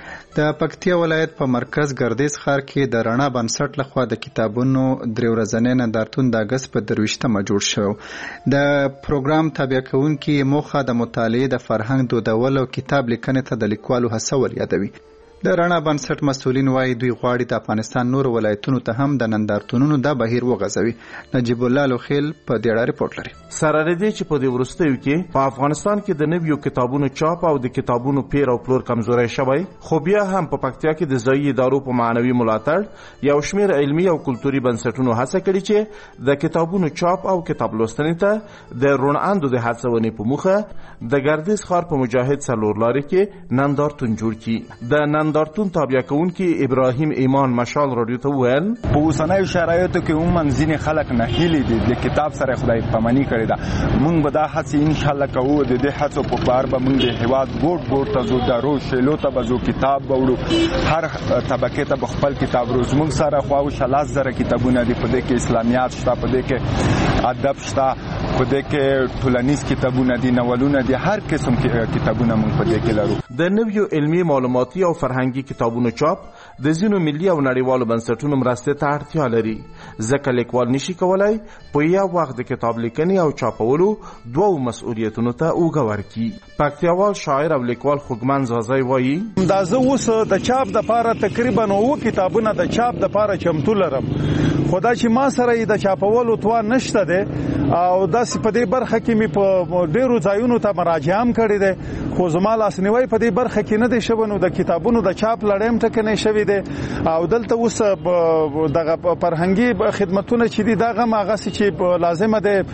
د پکتیا ولایت په مرکز ګردیز ښار کې د رڼا بنسټ لخوا د کتابونو درې ورځنی نندارتون د اګست په درویشتمه جوړ شو. د پروګرام تابع کوونکي موخه د مطالعې د فرهنګ دودول او کتاب لیکنې ته د لیکوالو هڅول یادوي. د رڼا بنسټ مسؤلین وایي دوی غواړي د افغانستان نور ولایتونو ته هم د نندارتونونو د بهیر وغځوي. نجیب الله لوخیل په دې اړه ریپورت لري. سره لري چې په دې وروستیو کې په افغانستان کې د نویو کتابونو چاپ او د کتابونو پیر او پلور کمزوري شوی، خو بیا هم په پکتیا کې د ځایي ادارو په معنوي ملاتړ یو شمېر علمي او کلتوري بنسټونو هڅه کړې چې د کتابونو چاپ او کتاب لوستنې ته د روڼاندو د هڅونې په موخه د ګردیز ښار په مجاهد څلور لارې کې نندارتون جوړ کړي. د نندارتون تابع کوونکي ابراهیم ایمان مشال رادیو ته وویل په اوسنیو شرایطو کې عموما ځینې خلک ناهیلي دي د کتاب سره خدای پاماني کړې ده. موږ به دا هڅې انشاءالله کوو د دې هڅو په بار به موږ د هېواد ګوټ ګوټ ته ځو درو شیلو ته به ځو کتاب به وړو هر طبقې ته به خپل کتاب وړو. زموږ سره خواوشا لس زره کتابونه دي، په دې کې اسلامیات شته، په دې کې ادب شته، په دې کې ټولنیز کتابونه دي، ناولونه دي، هر قسم کتابونه موږ په دې کې لرو. د نویو علمي معلوماتي او فرهنګي کتابونو چاپ د ځینو ملي او نړیوالو بنسټونو مرستې ته اړتیا لري، ځکه لیکوال نشي کولای په یو وخت د کتاب لیکنې او چاپولو دوو مسؤلیتونو ته اوږه ورکړي. پکتیاوال شاعر او لیکوال خوږمن زازی وایي دا زه اوس د چاپ دپاره تقریبا اووه کتابونه د چاپ دپاره چمتو لرم، خدا چې ما سره د چاپولو توان نشته ده او داسې په دې برخه کې می په ډیرو ځایونو ته مراجعه هم کړې ده خو زما لاسنیوي په دې برخه کې نه دی شوی نو د کتابونو د چاپ لړیم ټکنه شوی دی او دلته اوس دغه فرهنګي خدماتونه چې دي دغه ماغه چې لازمه ده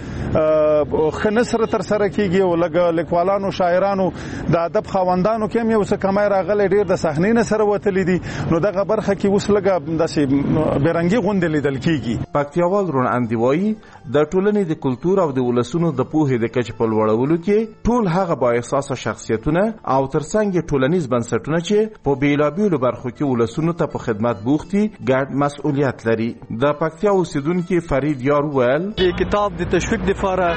خنسره تر سره کیږي او لګ لیکوالانو شاعرانو د ادب خواندانو کې هم یو څه کمای راغلي ډیر د صحنې نه سره وتلې دي نو دغه برخه کې اوس لګ داسې بیرنګي غونډې لیدل کیږي. پکتیاوال رون اندیوایی د ټولنې د کلچر او د ولسونو د پوهې د کچ په لوړولو کې ټول هغه با احساس شخصیتونه او ترڅنګ ټولنیز بنسټونه چې په بیلابیلو برخو کې ولسونو ته په خدمت بوختي ګډ مسؤلیت لري. د پکتیا اوسیدونکو فرید یار ویل د کتاب د تشویق لپاره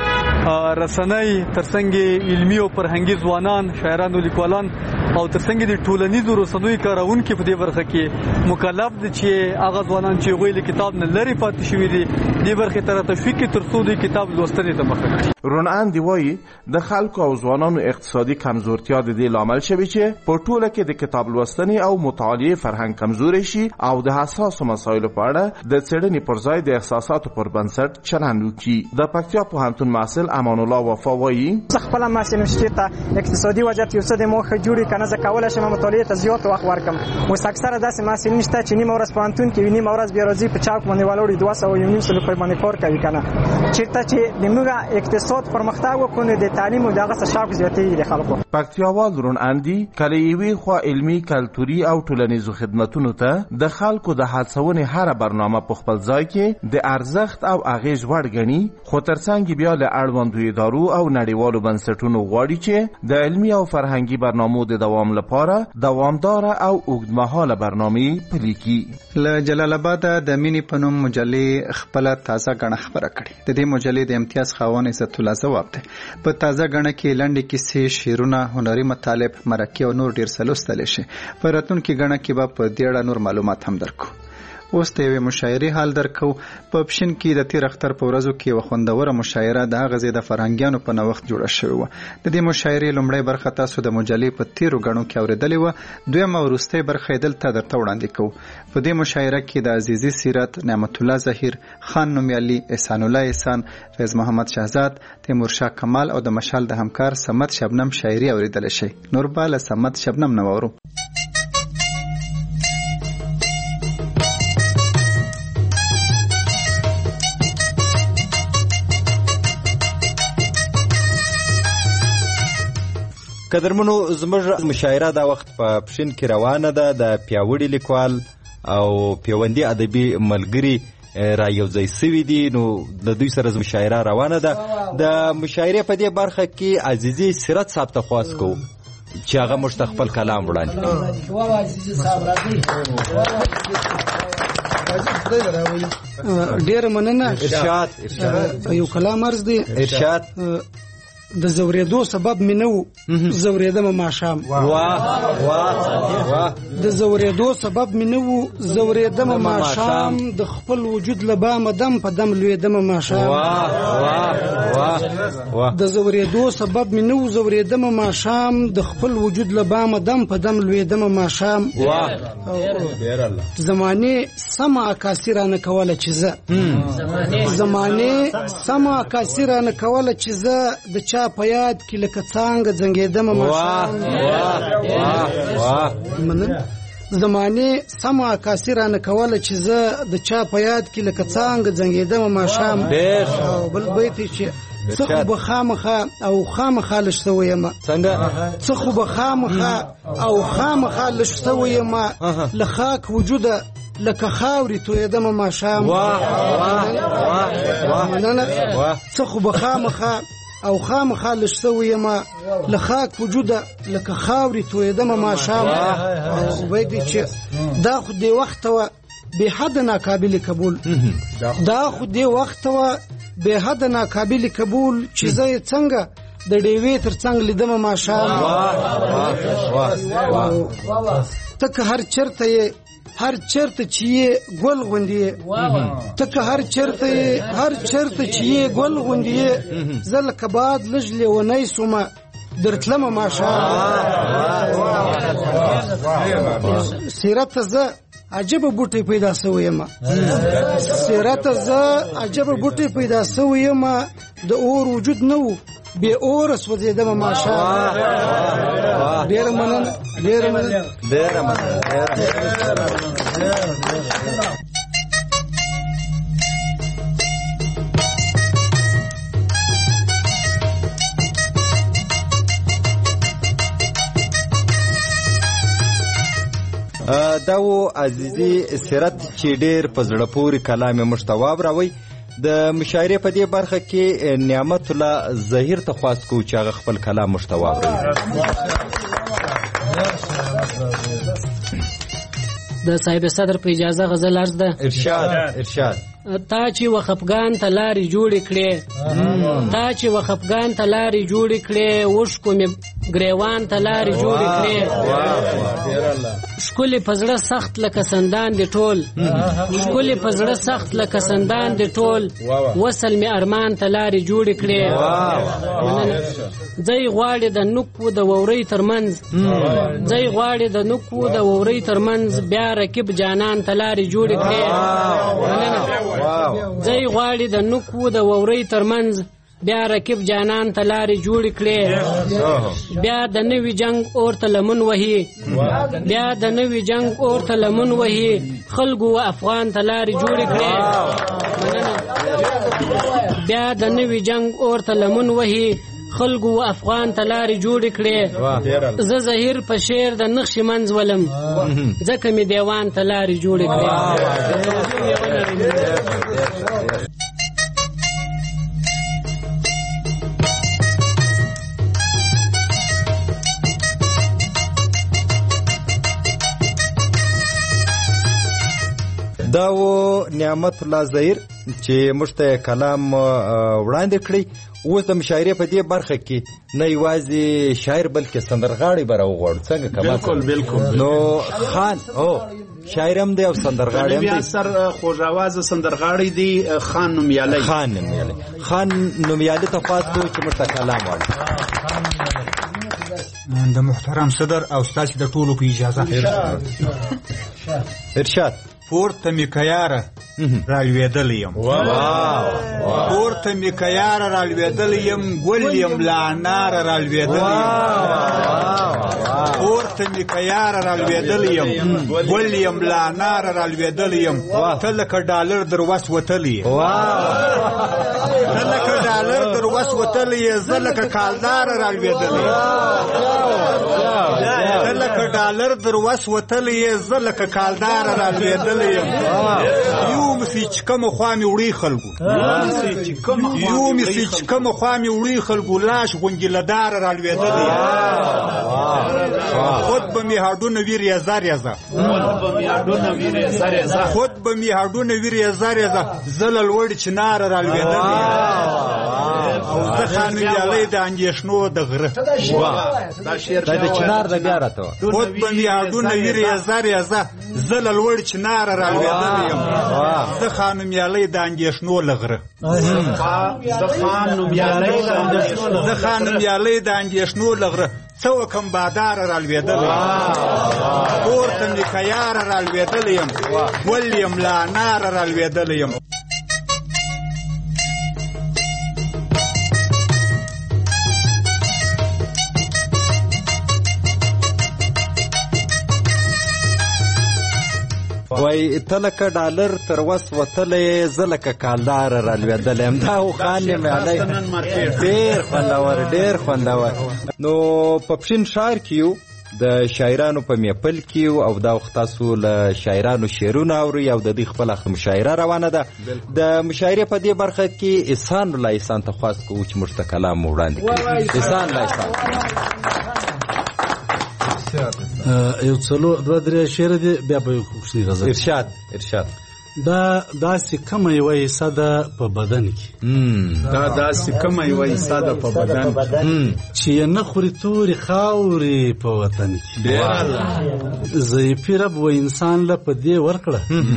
رسنۍ ترڅنګ علمي او فرهنګي ځوانان شاعران او لیکوالان او ترڅنګ د ټولنیزو رسنیو کارونکو په دې برخه کې مکلف دي چې هغه ځوانان چې غوښتل کتاب نه لري پاتې شوی دي د برخه تر تشویق کې ترڅو د کتاب لوستل ته مخه کړي. رونان دی وایي د خلکو او ځوانانو اقتصادي کمزورتیا د دې لامل شوی چې په ټوله کې د کتاب لوستنې او مطالعې فرهنګ کمزوري شي او د حساسو مسایلو په اړه د څېړنې پر ځای د احساساتو پر بنسټ چلند وکړي. د پکتیا پوهنتون محصل امان الله وفا وایي خپل محصل نشته ته اقتصادي وضعیت یو څه د موخه جوړی کنه ځکه کولای شم مطالعې ته زیات وخت ورکم. اوس اکثره داسې محصل نشته چې نیمه ورځ پوهنتون کې نیمه ورځ بیا راځي په چاک باندې ولاړ دوه سوه یو نیم سل په باندې کار کوي کنه چیرته چې د موږ اقتصاد پرمختګ وکړي د تعلیم او دغه څه شاک زیاتې د خلکو. پکتیاوال رون اندی کله یوي خو علمي کلتوري او ټولنیزو خدماتونو ته د خلکو د هڅونې هر برنامه په خپل ځای کې د ارزښت او اغیز وړ غني خو ترڅنګ بیا له اړوندو ادارو او نړیوالو بنسټونو غواړي چې د علمي او فرهنګي برنامو د دوام لپاره دوامدار او اوږدمهاله برنامې پلي کړي. له جلال آباد د مینی پنوم مجلې خپل تازه غنه خبره کړې. د دې مجلې د امتیاز خاوند عزت الله جواب ده. په تازه غنه کې لنډې کیسې، شعرونه، هنري مطالب، مرکې او نور ډیر سلوستل شي. په راتلونکي غنه کې به په دې اړه نور معلومات هم درکو. اوس ته یو مشاعري حال درکو. په پښین کې د تیر اختر په ورځو کې وخوندوره مشاعره د غزې د فرهنګیانو په نوښت جوړه شوې و. د دې مشاعرې لومړی برخه تاسو د مجلې په تیرو غنو کې اوریدلې و. دویمه وروستۍ برخه دلته درته وړاندې کوو. په دې مشاعره کې د عزیزي سیرت، نعمت الله ظهیر، خان نومیالي، احسان الله احسان، فیض محمد شهزاد، تیمور شاه کمال او د مشال د همکار سمت شبنم شاعري اوریدل شي. نور به له سمت شبنم نه وورو. قدرمنو زموږ مشاعره دا وخت په پښین کې روانه ده. د پیاوړي لیکوال او پیوندي ادبي ملګري را یو ځای سوي دي نو د دوی سره مشاعره روانه ده. د مشاعرې په دې برخه کې عزیزي سیرت صاحب ته خواست کوو چې هغه موږ ته خپل کلام وړاندې کړي. ډېره مننه. ارشاد یو کلام عرض دی. ارشاد د زوریدو سبب مې نه و زوریدم ماښام. واه واه واه د زوریدو سبب مې نه و زوریدم ماښام د خپل وجود له بامه دم په دم لویدم ماښام. واه واه واه واه د زوریدو سبب مې نه و زوریدم ماښام د خپل وجود له بامه دم په دم لویدم ماښام. واه زمانه سما عکاسي رانه کوله چې زه زمانه سما عکاسي رانه کوله چې زه د چا په یاد کې لکه څنګه زنګېدم ماښام. واه واه مننه. زمانه سما عکاسي رانه کوله چې زه د چا په یاد کې لکه څنګه زنګېدم ماښام. او بل بیت چې څه خو به خامخا او خامخا لږ سوی یم. څنګه څه خو به خامخا او خامخا لږ سوی یم له خاک وجوده لکه خاورې تویدم ماښام. واه واه واه مننه. څه خو به خامخا او خامخا لږ سوی یم له خاک وجوده لکه خاورې تویدم ماښام. او وایي چې دا خو دې وخته وه بې حده ناقابل قبول. دا خو دې وخته وه بې حده ناقابل قبول چې زه یې څنګه د ډیوې تر څنګ لیدم ماښام. ته که هر چرته یې هر چرته چې یې ګل غوندې ته که هر چرته یې هر چرته چې یې ګل غوندې زه لکه باد لږ لیونی سومه درتلمه ماښام. سیرت ته زه عجبه بوټي پیدا شوی یم سیرت زه عجبه بوټي پیدا شوی یم د اور وجود نه و بې اوره سوځېدم ماشاءالله ډېره مننه ډېره مننه ډېره مننه دا و عزیزي سیرت چې ډېر په زړه پورې کلام یې موږ ته واوروئ. د مشاعرې په دې برخه کې نعمت الله ظهیر ته خواست کوو چې هغه خپل کلام موږ ته واوروي. د صاحب صدر په اجازه غزل عرض ده. ارشاد ارشاد. تا چې وخفغان ته لارې جوړې کړې تا چې وخفغان ته لارې جوړې کړې وشکو مې ګریوان ته لارې جوړې کړې ښکلې په زړه سخت لکه سندان دې ټول ښکلې په زړه سخت لکه سندان دې ټول وصل مې ارمان ته لارې جوړې کړې ځای غواړې د نوکو د وورۍ ترمنځ ځای غواړې د نوکو د وورۍ ترمنځ بیا رکب جانان ته لارې جوړې کړې ځای غواړي د نوکو د وورۍ ترمنځ بیا رکب جانان ته لارې جوړې کړې بیا د نوي جنگ اور ته لمن وهي بیا د نوي جنگ اور ته لمن وهي خلکو و افغان ته لارې جوړې کړې بیا د نوي جنگ اور ته لمن وهي خلکو و افغان ته لارې جوړې کړې زه ظهیر په شعر د نقشې منځ ولم ځکه مې دیوان ته لارې جوړې کړې. دا و نعمت الله ظهیر چې موږ ته کلام وړاندې کړی. اوس د مشاعرې په دې برخه کې نه یوازې شاعر بلکې سندرغاړی به راوغواړو. څنګه کمال؟ بالکل بالکل. نو خان او شاعر هم دی او سندرغاړی هم دی. بیا سر خوږ آواز سندرغاړی دی خان نومیالی. خان نومیالی خان نومیالی ته خواست کوو چې موږ ته کلام وایي. د محترم صدر او ستاسو د ټولو په اجازه ارشاد. پورته می کیاره رالوېدل یم پورته می کیاره رالوېدل یم ګل یم لا اناره رالوېدل یم پورته می کیاره رالوېدل یم ګل یم لا اناره رالوېدل یم ته لکه ډالر در وس وتلی ته لکه ډالر در وس وتلی زه لکه کالدار رالوېدل یم ته لکه ډالر در وس وتلی زه لکه کالدار رالوېدل یو مسی چې کوم خوا مې وړي خلکو یو مسی چې کوم خوا مې وړي خلکو لاش غونډې لدار رالوېدلې خود به مې هډونه ویر یزا ریزه خود به مې هډونه ویر یزا ریزه زلل وړ چنار رالوېدلې او زه خان یالې د اندېښنو د غره دا د چنار د بیا راته خود به مې هډونه ویر یزا ریزه زلل وړ چنار رالوېدلې یم زه خان یالې د اندېښنو لغره زه خان نومیالی زه خان یالې د اندېښنو لغره څه وکم بادار رالوېدلی پورته مې کیاره رالوېدلی یم ګل یم لا اناره رالوېدلی یم. وای ته لکه ډالر تر وس وتلی زه لکه کالدار رالوېدلی یم. دا خو خان نومیالی ډېر خوندور ډېر خوندور. نو په پښین ښار کې یو د شاعرانو په میپل کې یو او دا وخت تاسو له شاعرانو شعرونه اورئ او د دوی خپله مشاعره روانه ده. د مشاعرې په دې برخه کې احسان الله احسان ته خواست کوو چې موږ ته کلام وړاندې کړي. احسان الله احسان. یو څلور دوه درې شعر دي بیا به یو کوچنی غزل. ارشاد ارشاد. دا داسې کومه یوه حصه ده په بدن کې دا داسې کومه یوه حصه ده په بدن کې چې یې نه خوري تورې خاورې په وطن کې ضعیفي رب و انسان له په دې ورکړه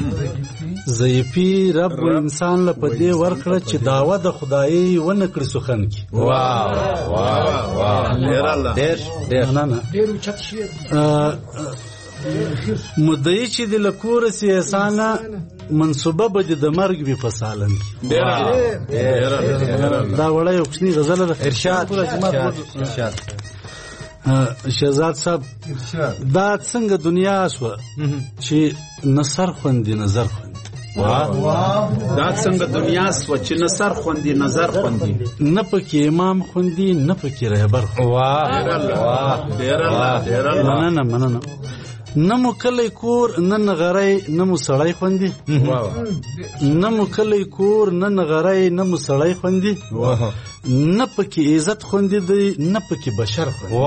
ضعیفي رب و انسان له په دې ورکړه چې دعوه د خدایي ونه کړي سخن کې. واو واو واو ډېر ډېر نه نه ډېر اوچت شعر مدعي چې د لکور سیاسانه منصوبه به د مرګ به په سالن کې دا وړه یو کوچنی غزل ده. ارشاد ارشاد شهزاد صاحب دا څنګه دنیا شو چې نصر خوندي نظر خوندي دا څنګه دنیا شو چې نصر خوندي نظر خوندي نه پکې امام خوندي نه پکې رهبر واه واه ډیر الله ډیر الله مننه مننه نه مو کلی کور نه نغری نه مو سړی خوندي نه مو کلی کور نه نغری نه مو سړی خوندي نه پکې عزت خوندي دی نه پکې بشر خوندي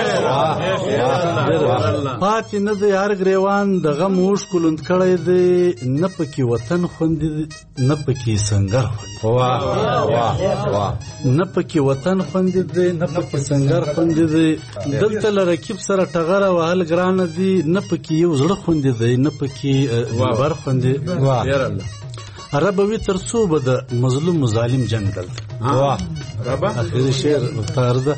پاتې نه دی هر ګریوان دغه موش کولند کړی دی نه پکې وطن خوندي دی نه پکې سنگر خوندي نه پکې وطن خوندي دی نه پکې سنگر خوندي دی دلته لرکیب سره ټغره وهل ګران دي نه پکې یو زړه خوندي دی نه پکې بر خوندي رب وی تر څو به د مظلوم ظالم جنگ دلته واه رب اخر شعر مختار ده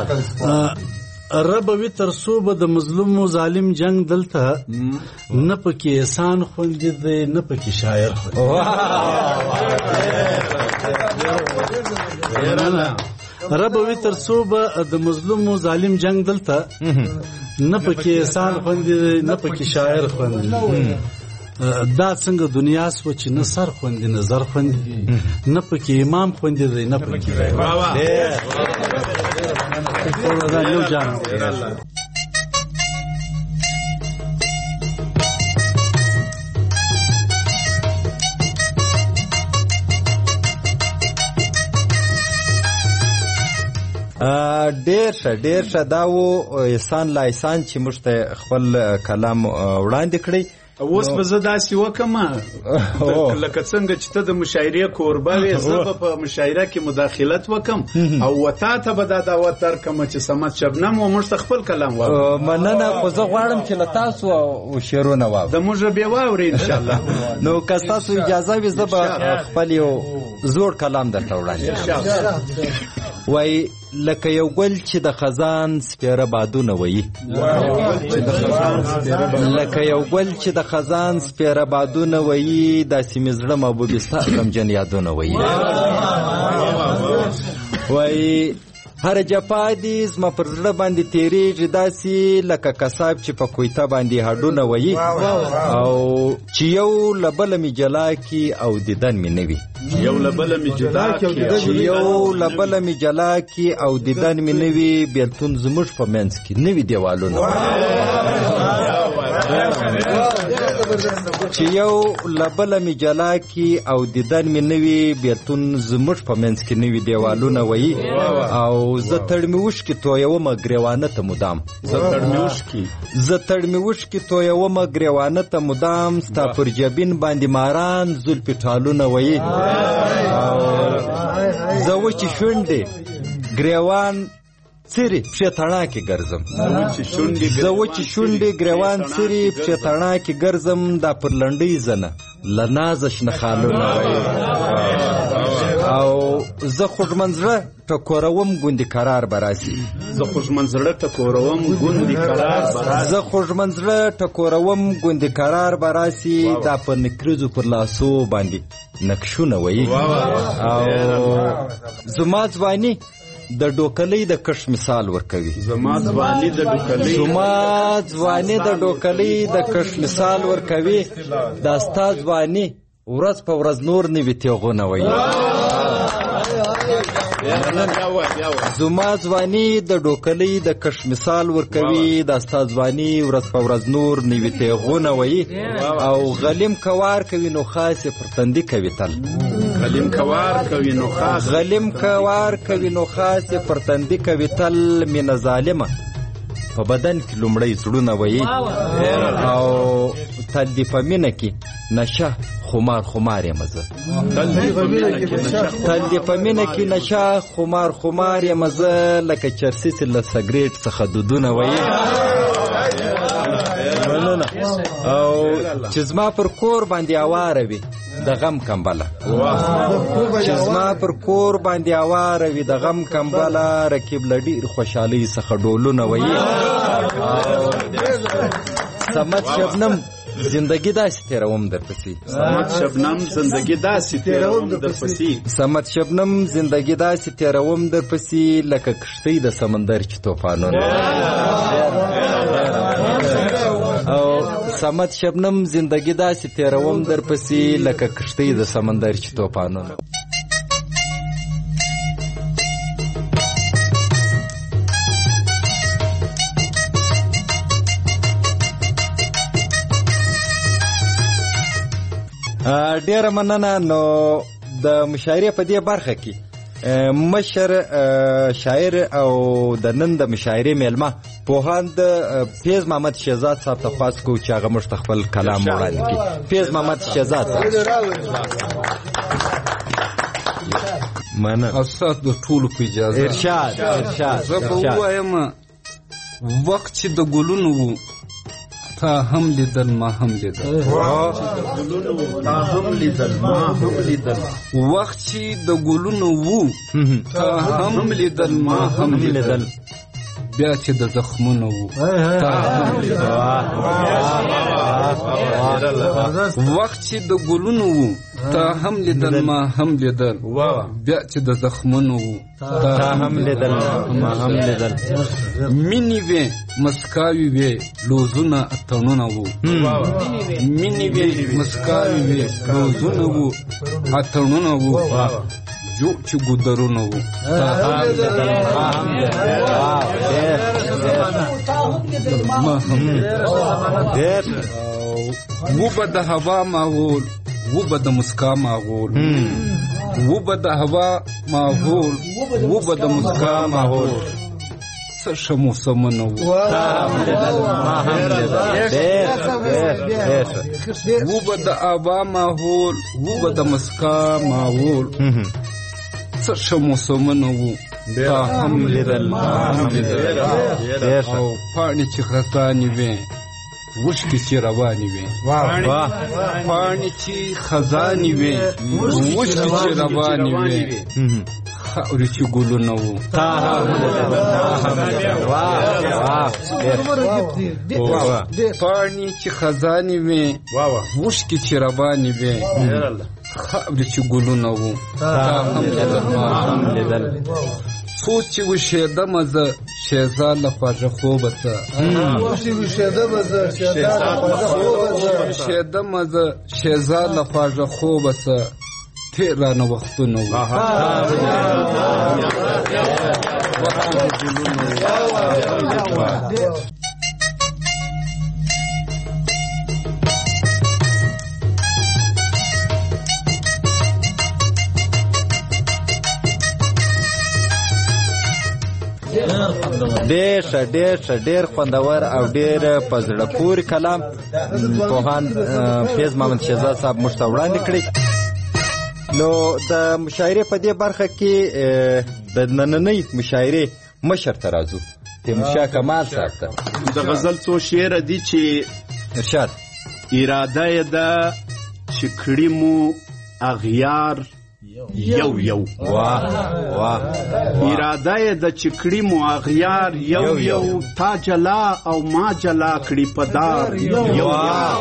رب وی تر څو به د مظلوم ظالم جنگ دلته نه پکې احسان خوندي دی نه پکې شاعر خوندي رب وی تر څو به د مظلوم ظالم جنگ دلته نه پکې احسان خوندي دی نه پکې شاعر خوندي دا څنګه دنیا سو چې نه سر خوندي نظر خوندي نه پکې امام خوندي دی نه پکې دا یو جان ډیر ښه ډیر ښه دا و احسان لا احسان چې موږ ته خپل کلام وړاندې کړی. اوس به زه داسې وکړم لکه څنګه چې ته د مشاعرې کوربه وې زه به په مشاعره کې مداخلت وکړم او وتا ته به دا دعوت درکړم چې صمد شبنم و موږ ته خپل کلام واورو. مننه خو زه غواړم چې له تاسو شعرونه واورم د موږ بیا واورئ انشاءالله. نو که ستاسو اجازه وي زه به خپل یو زوړ کلام درته وړاندې وای لکه یو ګل چې د خزان سپیره بادونه وایي لکه یو ګل چې د خزان سپیره بادونه وایي داسې مې زړه محبوبې ستا غمجن یادونه وایي وایي هر جفا دي زما پر زړه باندې تیریږي داسې لکه کساب چې په کویته باندې هډونه وایي او چې یو له بله مې جلا کي او دیدن مې نه وي یو له بله مې جلا کي چې یو له بله مې جلا کي او دیدن مې نه وي بیلتون زموږ په منځ کې نه وي دیوالونه چې یو له بله مې جلا کي او دیدن مې نه وي بیلتون زموږ په منځ کې نه وي دیوالونه وایي او زه تړمې وشکې تویومه ګریوانه ته مدام زه تړمې وشکې زه تړمې وشکې تویومه ګریوانه ته مدام ستا پر جبین باندې ماران زلفې ټالونه وایي زه وچې شونډې ګریوان سری پښې تڼاکې ګرځم زه وچې شونډې ګریوان سری پښې تڼاکې ګرځم دا پر لنډۍ زنه له نازه شنه خالونه وایي او زه خوږمن زړه ټکوروم ګوندې قرار به راسي زه خوږمن زړه ټکوروم ګوندې قرار به راسي زه خوږمن زړه ټکوروم ګوندې قرار به راسي دا په نکریزو پر لاسو باندې نقشونه وایي او زما ځواني د ډوکلۍ د کش مثال ورکوي زما ځواني د ډوکلۍ زما ځواني د ډوکلۍ د کش مثال ورکوي دا ستا ځواني ورځ په ورځ نور نوي تیغونه وایي زما ځواني د ډوکلۍ د کش مثال ورکوي دا ستا ځواني ورځ په ورځ نور نوي تیغونه وایي او غلیم کوار کوي نو خاص پر تندي کوي تل غلیم کوار کوي نو خاص غلیم کوار کوي نو خاص پر تندي کوي تل مینه ظالمه په بدن کې لومړی زړونه وایي او تل دې په مینه کې نشه خمار خمار یم زه تل دې په مینه کې نشه خمار خمار یم زه لکه چرسي چې له سګریټ څخه دودونه وایي او چې زما پر کور باندې اواره وي د غم کمبله چې زما پر کور باندې اواره وي د غم کمبله رکیب له ډېر خوشحالۍ څخه ډولونه وایي سمت شبنم زندگی داسې تیروم درپسې سمت شبنم زندگی داسې تیروم درپسې سمت شبنم زندگی داسې تیروم درپسې لکه کښتۍ د سمندر چې طوفانونه او سمت شبنم زندگی داسې تیروم درپسې لکه کښتۍ د سمندر چې طوفانونه. ډیره مننه. نو د مشاعرې په دې برخه کې مشر شاعر او د نن د مشاعرې میلمه پوهاند فیض محمد شهزاد صاحب ته خواست کوو چې هغه موږ ته خپل کلام وړاندې کړي. فیض محمد شهزاد صاحب. مننه. استاد د ټولو په اجازه ارشاد ارشاد زه به ووایم وخت چې د ګلونو و تا هم لیدل ما هم لیدل تا هم لیدل ما هم لیدل وخت چې د ګلونو وو تا هم لیدل ما هم لیدل بیا چې د زخمونو وو تا هم لیدل وخت چې د ګلونو وو تا هم لیدل ما هم لیدل بیا چې د زخمونو وو تا هم لیدل ما هم لیدل مینې وې مسکاوي وې لوزونه اتڼونه وو مینې وې مسکاوي وې لوزونه وو اتڼونه وو جو چې ګودرونه وو تا هم لیدل ما هم لیدل ما هم لیدل و به د هوا ماحول و به د مسکا ماحول و به د هوا ماحول و به د مسکا ماحول څه ښه موسمونه وو و به د هوا ماحول و به د مسکا ماحول څه ښه موسمونه وو تا هم لیدل ما هم لیدل او پاڼې چې خزانې وې وشکې چې روانې وې پاڼې چې خزانې وې وشکې چې روانې وې خاورې چې ګلونه وو تا هم لیدل پاڼې چې خزانې وې وشکې چې روانې وې خاورې چې ګلونه وو تا هم لیدل ما هم لیدل څو چې وشېدمه زه شهزاد له خواږه خوبه څه وشېدمه زه شهزاد له خواږه خوبه څه تېر رانه وختونه وو ډېر ښه ډېر ښه ډېر خوندور او ډېر په زړه پورې کلام پوهاند فیض محمد شهزاد صاحب موږ ته وړاندې کړی. نو د مشاعرې په دې برخه کې د نننۍ مشاعرې مشر ته راځو تیمورشاه کمال صاحب ته. د غزل څو شعره دي چې ارشاد اراده یې ده چې کړي مو اغیار یو یو واه واه اراده یې د چکړی مو اغیار یو یو تا جلا او ما جلا کړي پدار یو یو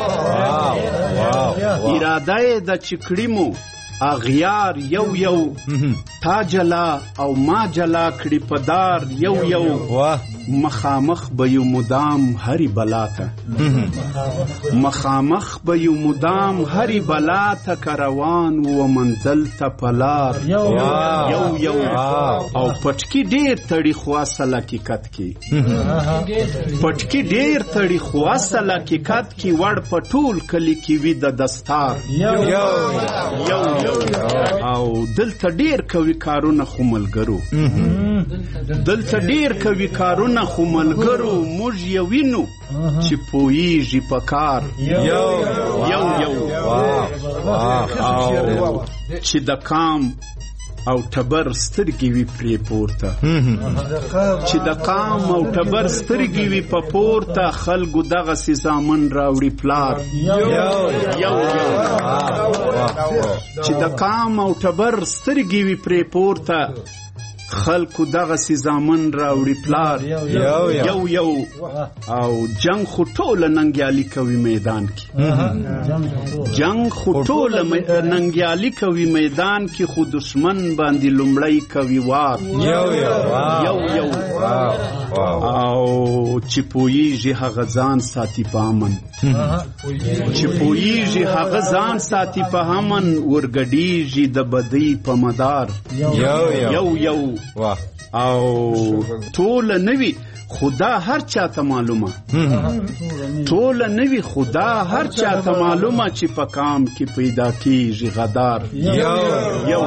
اراده یې د چکړی مو اغیار یو یو تا جلا او ما جلا کړي پدار یو یو مخامخ به یو مدام هری بلاته مخامخ به یو مدام هری بلاته کروان و منزل ته پلار یو یو او پټکی ډیر تړي خواصل حقیقت کی پټکی ډیر تړي خواصل حقیقت کی وړ پټول کلی کی وی د دستار یو یو او دلته ډیر کوي کارونه خملګرو دلته ډیر کوي کارونه خملګرو موږ یو وینو چې پویږي په کار یو یو یو چې د کام او ټبر سترګې وي پرې پورته چې د قام او ټبر سترګې وي په پورته خلکو دغه سي زامن راوړي پلار یو یو چې د قام او ټبر سترګې وي پرې پورته خلکو دغه سي زامن راوړي پلار یو یو او جنگ خو ټوله ننګیالي کوي میدان کې جنگ خو ټوله ننګیالي کوي میدان کې خو دشمن باندې لومړی کوي وار یو یو یو او چې پوهیږي هغه ځان ساتي په امن چې پوهیږي هغه ځان ساتي په امن ورګډیږي د بدۍ په مدار یو یو یو او ټوله نوي خدا هر چاته معلومه ټوله نوي خدا هر چاته معلومه چې په کام کې پیدا کیږي غدار یو یو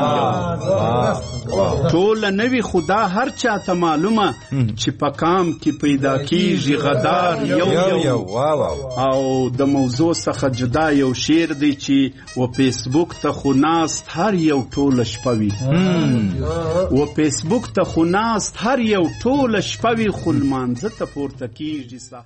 ټوله نوي خدا هر چاته معلومه چې په کام کې پیدا کیږي غدار یو یو او د موضوع څخه جدا یو شعر دی چې و فیسبوک ته خو ناست هر یو ټوله شپه وي و فیسبوک ته خو ناست هر یو ټوله شپه وي خو لمانځه ته پورته کیږي